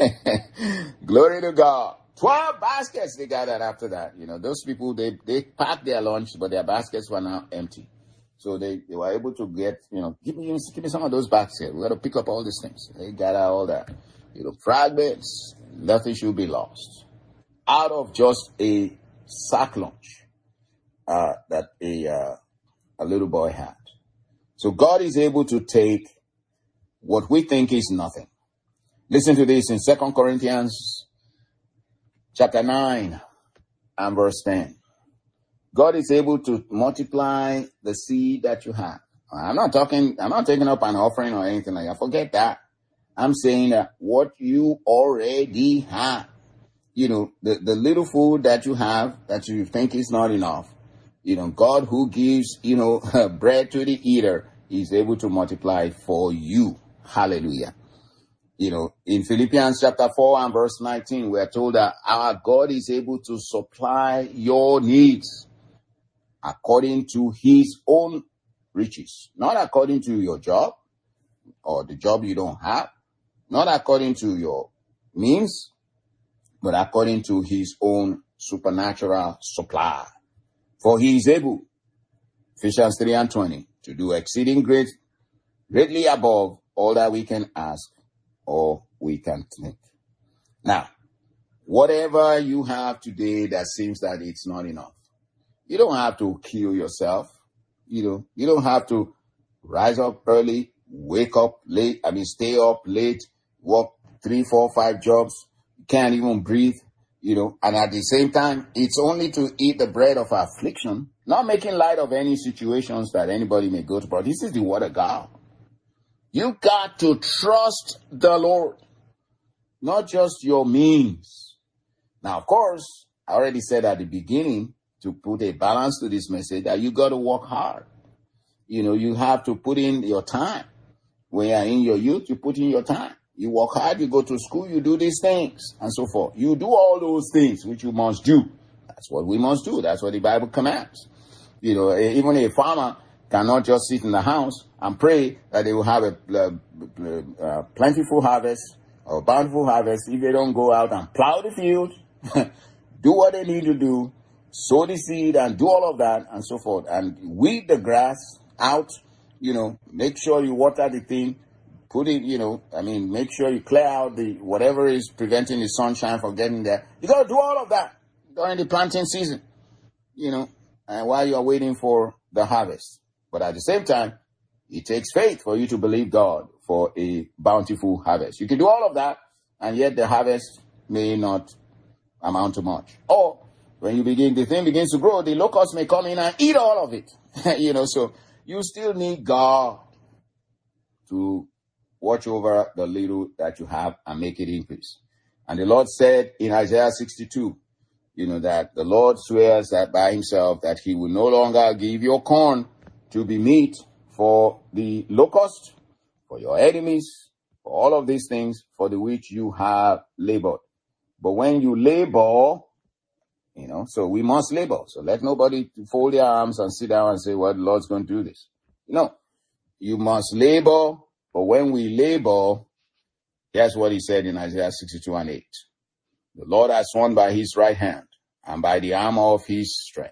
Glory to God. Twelve baskets they gathered after that. You know, those people, they, they packed their lunch, but their baskets were now empty. So they, they were able to get, you know, give me, give me some of those baskets. We got to pick up all these things. They gather all that, you know, fragments. Nothing should be lost. Out of just a sack lunch uh, that a uh, a little boy had. So God is able to take what we think is nothing. Listen to this in Second Corinthians chapter nine and verse ten. God is able to multiply the seed that you have. I'm not talking, I'm not taking up an offering or anything like that. Forget that. I'm saying that what you already have, you know, the, the little food that you have that you think is not enough, you know, God who gives, you know, bread to the eater is able to multiply for you. Hallelujah. You know, in Philippians chapter four and verse nineteen, we are told that our God is able to supply your needs according to his own riches, not according to your job or the job you don't have, not according to your means, but according to his own supernatural supply. For he is able, Ephesians three and twenty, to do exceeding great, greatly above all that we can ask or we can think. Now, whatever you have today that seems that it's not enough, you don't have to kill yourself. You know, you don't have to rise up early, wake up late, I mean, stay up late, work three, four, five jobs, can't even breathe, you know, and at the same time, it's only to eat the bread of affliction, not making light of any situations that anybody may go to, but this is the word of God. You got to trust the Lord, not just your means. Now, of course, I already said at the beginning, to put a balance to this message, that you got to work hard. You know, you have to put in your time. When you're in your youth, you put in your time. You work hard, you go to school, you do these things, and so forth. You do all those things which you must do. That's what we must do. That's what the Bible commands. You know, even a farmer cannot just sit in the house and pray that they will have a, a, a plentiful harvest or bountiful harvest if they don't go out and plow the field, do what they need to do, sow the seed and do all of that and so forth, and weed the grass out, you know, make sure you water the thing, put it, you know, I mean, make sure you clear out the whatever is preventing the sunshine from getting there. You got to do all of that during the planting season, you know, and while you are waiting for the harvest. But at the same time, it takes faith for you to believe God for a bountiful harvest. You can do all of that, and yet the harvest may not amount to much. Or when you begin, the thing begins to grow, the locusts may come in and eat all of it. You know, so you still need God to watch over the little that you have and make it increase. And the Lord said in Isaiah sixty-two, you know, that the Lord swears that by himself that he will no longer give your corn to be meat for the locust, for your enemies, for all of these things for the which you have labored. But when you labor, you know, so we must labor. So let nobody fold their arms and sit down and say, well, the Lord's going to do this. No, you must labor. But when we labor, here's what he said in Isaiah sixty-two and eight. The Lord has sworn by his right hand and by the arm of his strength.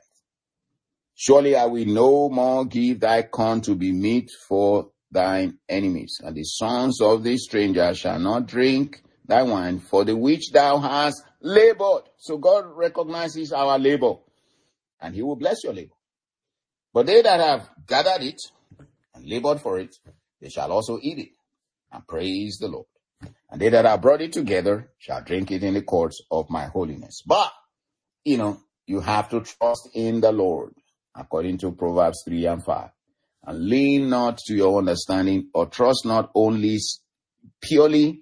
Surely I will no more give thy corn to be meat for thine enemies, and the sons of the stranger shall not drink thy wine, for the which thou hast labored. So God recognizes our labor, and he will bless your labor. But they that have gathered it and labored for it, they shall also eat it and praise the Lord. And they that have brought it together shall drink it in the courts of my holiness. But, you know, you have to trust in the Lord, according to Proverbs three and five. And lean not to your understanding, or trust not only purely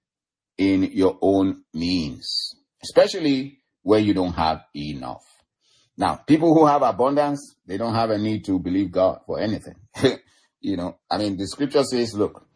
in your own means, especially when you don't have enough. Now, people who have abundance, they don't have a need to believe God for anything. You know, I mean, the scripture says, look,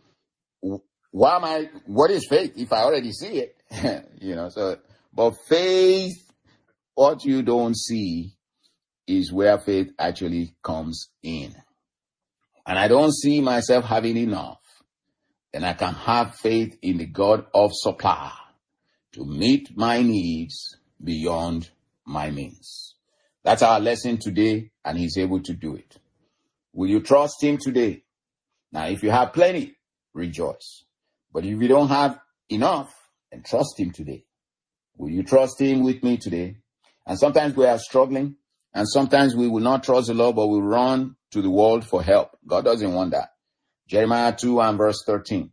why am I, what is faith if I already see it? You know, so, but faith, what you don't see is where faith actually comes in. And I don't see myself having enough. Then I can have faith in the God of supply to meet my needs beyond my means. That's our lesson today, and he's able to do it. Will you trust him today? Now, if you have plenty, rejoice. But if you don't have enough, then trust him today. Will you trust him with me today? And sometimes we are struggling, and sometimes we will not trust the Lord, but we run to the world for help. God doesn't want that. Jeremiah two and verse thirteen.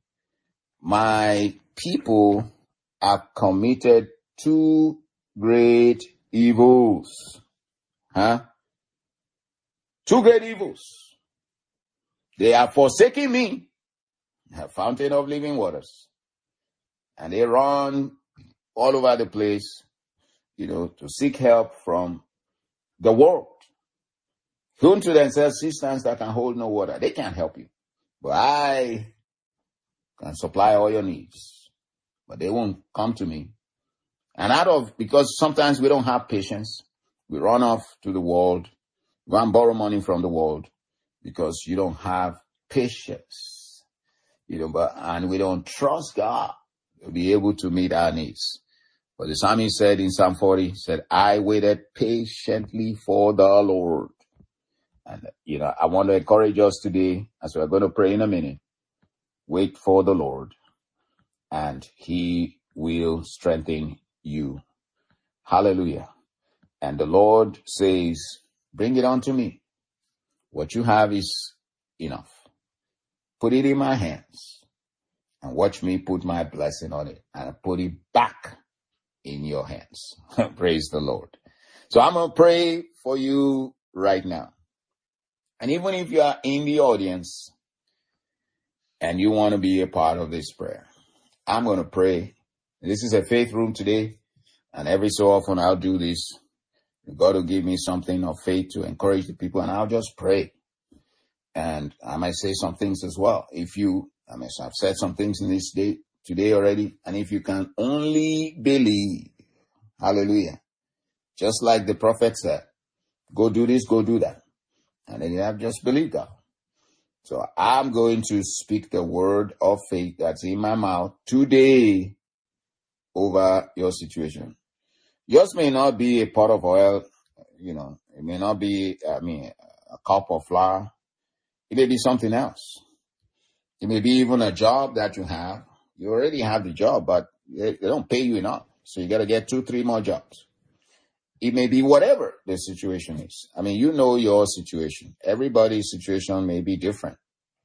My people have committed two great evils. Huh? Two great evils. They have forsaken me, the fountain of living waters. And they run all over the place, you know, to seek help from the world. Hewn to themselves cisterns that can hold no water. They can't help you. But I can supply all your needs. But they won't come to me. And out of, because sometimes we don't have patience, we run off to the world, go and borrow money from the world because you don't have patience. You know, but, and we don't trust God to be able to meet our needs. But the psalmist said in Psalm forty, said, I waited patiently for the Lord. And, you know, I want to encourage us today, as we're going to pray in a minute, wait for the Lord, and he will strengthen you. Hallelujah. And the Lord says, bring it unto me. What you have is enough. Put it in my hands and watch me put my blessing on it and put it back in your hands. Praise the Lord. So I'm going to pray for you right now. And even if you are in the audience and you want to be a part of this prayer, I'm going to pray. This is a faith room today, and every so often I'll do this. God will give me something of faith to encourage the people, and I'll just pray. And I might say some things as well. If you, I mean, I've said some things in this day today already. And if you can only believe, hallelujah, just like the prophet said, go do this, go do that. And then you have just believed God. So I'm going to speak the word of faith that's in my mouth today over your situation. Yours may not be a pot of oil, you know, it may not be, I mean, a cup of flour. It may be something else. It may be even a job that you have. You already have the job, but they don't pay you enough. So you got to get two, three more jobs. It may be whatever the situation is. I mean, you know your situation. Everybody's situation may be different.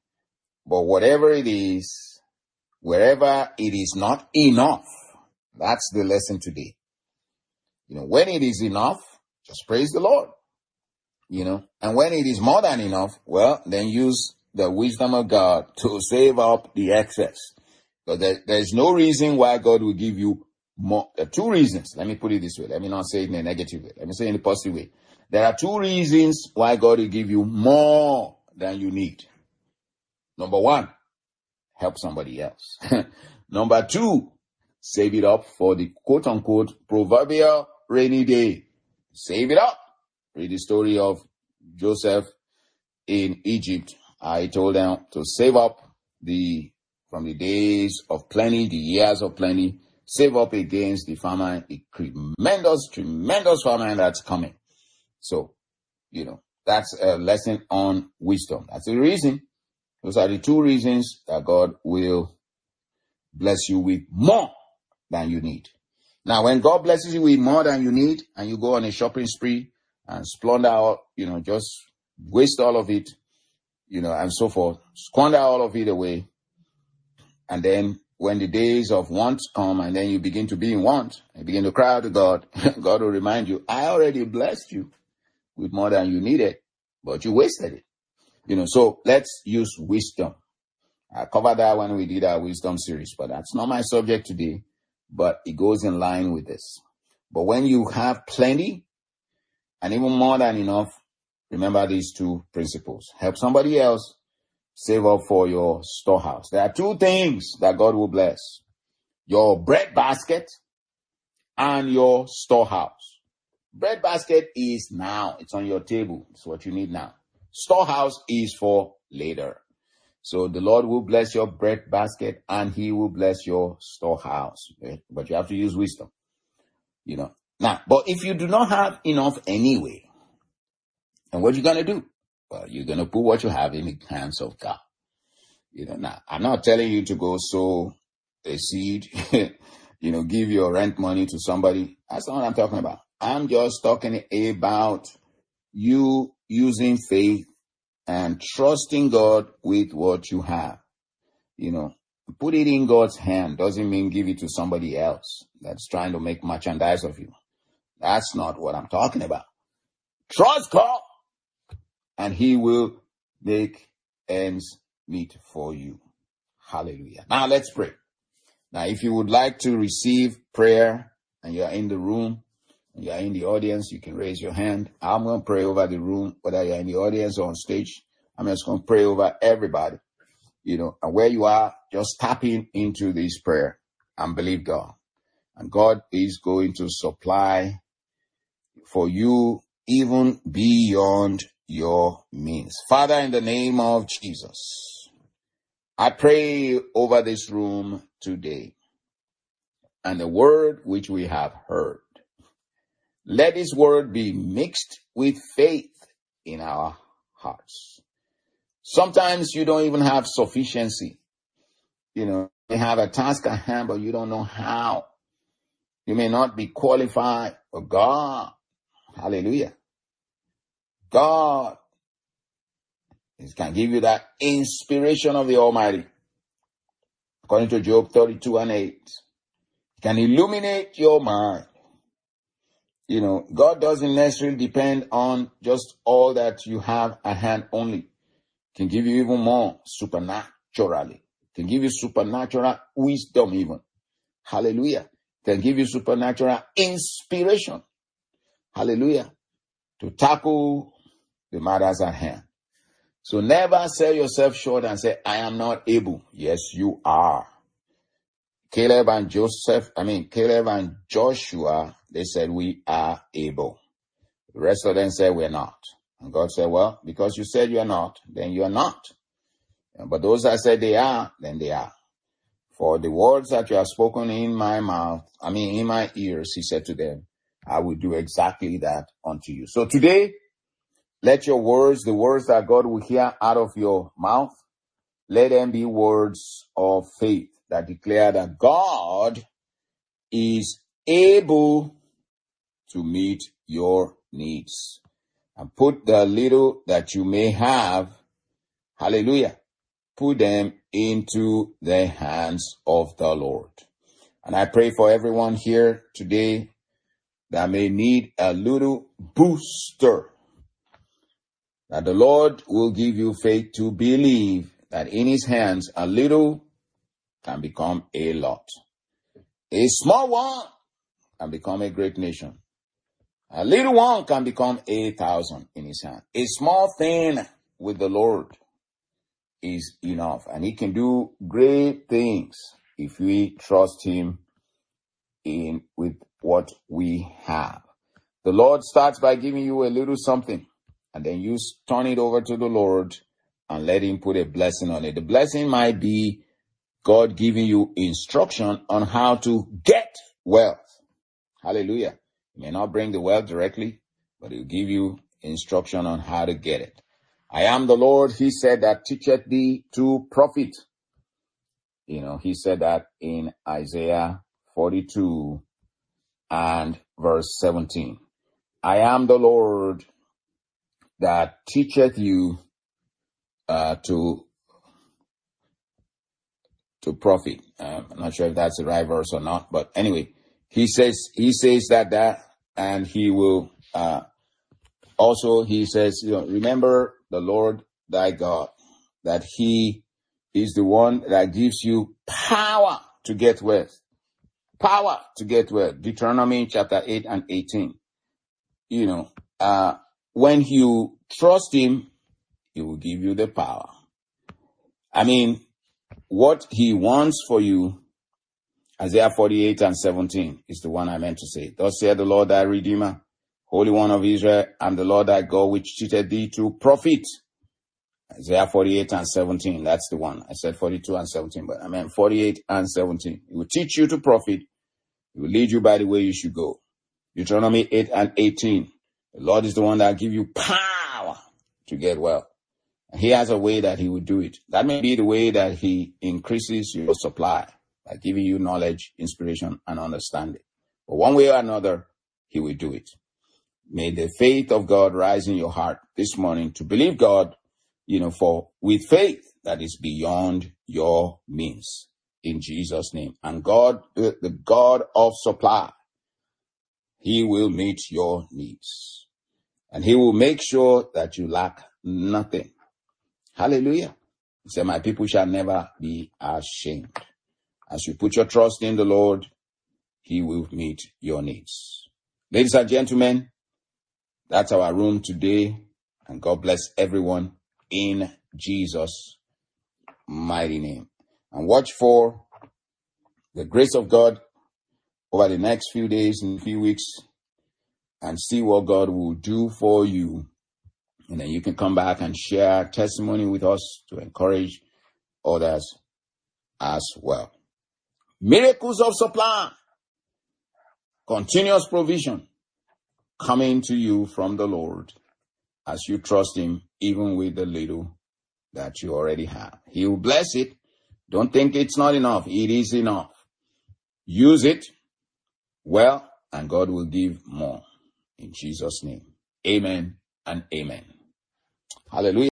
But whatever it is, wherever it is not enough, that's the lesson today. You know, when it is enough, just praise the Lord. You know, and when it is more than enough, well, then use the wisdom of God to save up the excess. But there, there's no reason why God will give you more. There are two reasons. Let me put it this way. Let me not say it in a negative way. Let me say it in a positive way. There are two reasons why God will give you more than you need. Number one, help somebody else. Number two, save it up for the quote unquote proverbial rainy day. Save it up. Read the story of Joseph in Egypt. I told them to save up the from the days of plenty, the years of plenty, save up against the famine, the tremendous, tremendous famine that's coming. So, you know, that's a lesson on wisdom. That's the reason. Those are the two reasons that God will bless you with more than you need. Now, when God blesses you with more than you need and you go on a shopping spree and splendor out, you know, just waste all of it, you know, and so forth, squander all of it away. And then when the days of want come and then you begin to be in want and begin to cry out to God, God will remind you, I already blessed you with more than you needed, but you wasted it. You know, so let's use wisdom. I covered that when we did our wisdom series, but that's not my subject today, but it goes in line with this. But when you have plenty and even more than enough, remember these two principles. Help somebody else, save up for your storehouse. There are two things that God will bless. Your bread basket and your storehouse. Bread basket is now. It's on your table. It's what you need now. Storehouse is for later. So the Lord will bless your bread basket and he will bless your storehouse. But you have to use wisdom. You know. Now, but if you do not have enough anyway, then what are you going to do? Well, you're going to put what you have in the hands of God. You know, now, I'm not telling you to go sow a seed, you know, give your rent money to somebody. That's not what I'm talking about. I'm just talking about you using faith and trusting God with what you have. You know, put it in God's hand doesn't mean give it to somebody else that's trying to make merchandise of you. That's not what I'm talking about. Trust God and he will make ends meet for you. Hallelujah. Now let's pray. Now, if you would like to receive prayer and you're in the room, you're in the audience, you can raise your hand. I'm going to pray over the room, whether you're in the audience or on stage. I'm just going to pray over everybody, you know, and where you are, just tap in into this prayer and believe God. And God is going to supply for you even beyond your means. Father, in the name of Jesus, I pray over this room today and the word which we have heard. Let this word be mixed with faith in our hearts. Sometimes you don't even have sufficiency. You know, you have a task at hand, but you don't know how. You may not be qualified, but God, hallelujah, God can give you that inspiration of the Almighty. According to Job thirty-two and eight, can illuminate your mind. You know, God doesn't necessarily depend on just all that you have at hand only. Can give you even more supernaturally. Can give you supernatural wisdom even. Hallelujah. Can give you supernatural inspiration. Hallelujah. To tackle the matters at hand. So never sell yourself short and say, I am not able. Yes, you are. Caleb and Joseph, I mean, Caleb and Joshua, they said, we are able. The rest of them said, we're not. And God said, well, because you said you're not, then you are not. But those that said they are, then they are. For the words that you have spoken in my mouth, I mean, in my ears, he said to them, I will do exactly that unto you. So today, let your words, the words that God will hear out of your mouth, let them be words of faith that declare that God is able to meet your needs. And put the little that you may have, hallelujah, put them into the hands of the Lord. And I pray for everyone here today that may need a little booster, that the Lord will give you faith to believe that in his hands a little can become a lot. A small one can become a great nation. A little one can become a thousand in his hand. A small thing with the Lord is enough. And he can do great things if we trust him in with what we have. The Lord starts by giving you a little something, and then you turn it over to the Lord and let him put a blessing on it. The blessing might be God giving you instruction on how to get wealth. Hallelujah. He may not bring the wealth directly, but he'll give you instruction on how to get it. I am the Lord, he said, that teacheth thee to profit. You know, he said that in Isaiah forty-two and verse seventeen. I am the Lord that teacheth you uh, to to profit. Um, I'm not sure if that's the right verse or not, but anyway, he says he says that that, and he will uh, also he says, you know, remember the Lord thy God, that he is the one that gives you power to get wealth. Power to get wealth. Deuteronomy chapter eight and eighteen. You know, uh, when you trust him, he will give you the power. I mean, what he wants for you, Isaiah forty-eight and seventeen is the one I meant to say. Thus saith the Lord thy Redeemer, Holy One of Israel, and the Lord thy God, which teacheth thee to profit. Isaiah forty-eight and seventeen, that's the one. I said forty-two and seventeen, but I meant forty-eight and seventeen. He will teach you to profit. He will lead you by the way you should go. Deuteronomy eight and eighteen. The Lord is the one that give you power to get wealth. And he has a way that he will do it. That may be the way that he increases your supply by giving you knowledge, inspiration, and understanding. But one way or another, he will do it. May the faith of God rise in your heart this morning to believe God, you know, for with faith that is beyond your means, in Jesus' name. And God, the, the God of supply, he will meet your needs. And he will make sure that you lack nothing. Hallelujah. He said, my people shall never be ashamed. As you put your trust in the Lord, he will meet your needs. Ladies and gentlemen, that's our room today. And God bless everyone in Jesus' mighty name. And watch for the grace of God over the next few days and few weeks, and see what God will do for you. And then you can come back and share testimony with us to encourage others as well. Miracles of supply, continuous provision coming to you from the Lord as you trust him, even with the little that you already have. He will bless it. Don't think it's not enough. It is enough. Use it well, and God will give more. In Jesus' name, amen and amen. Hallelujah.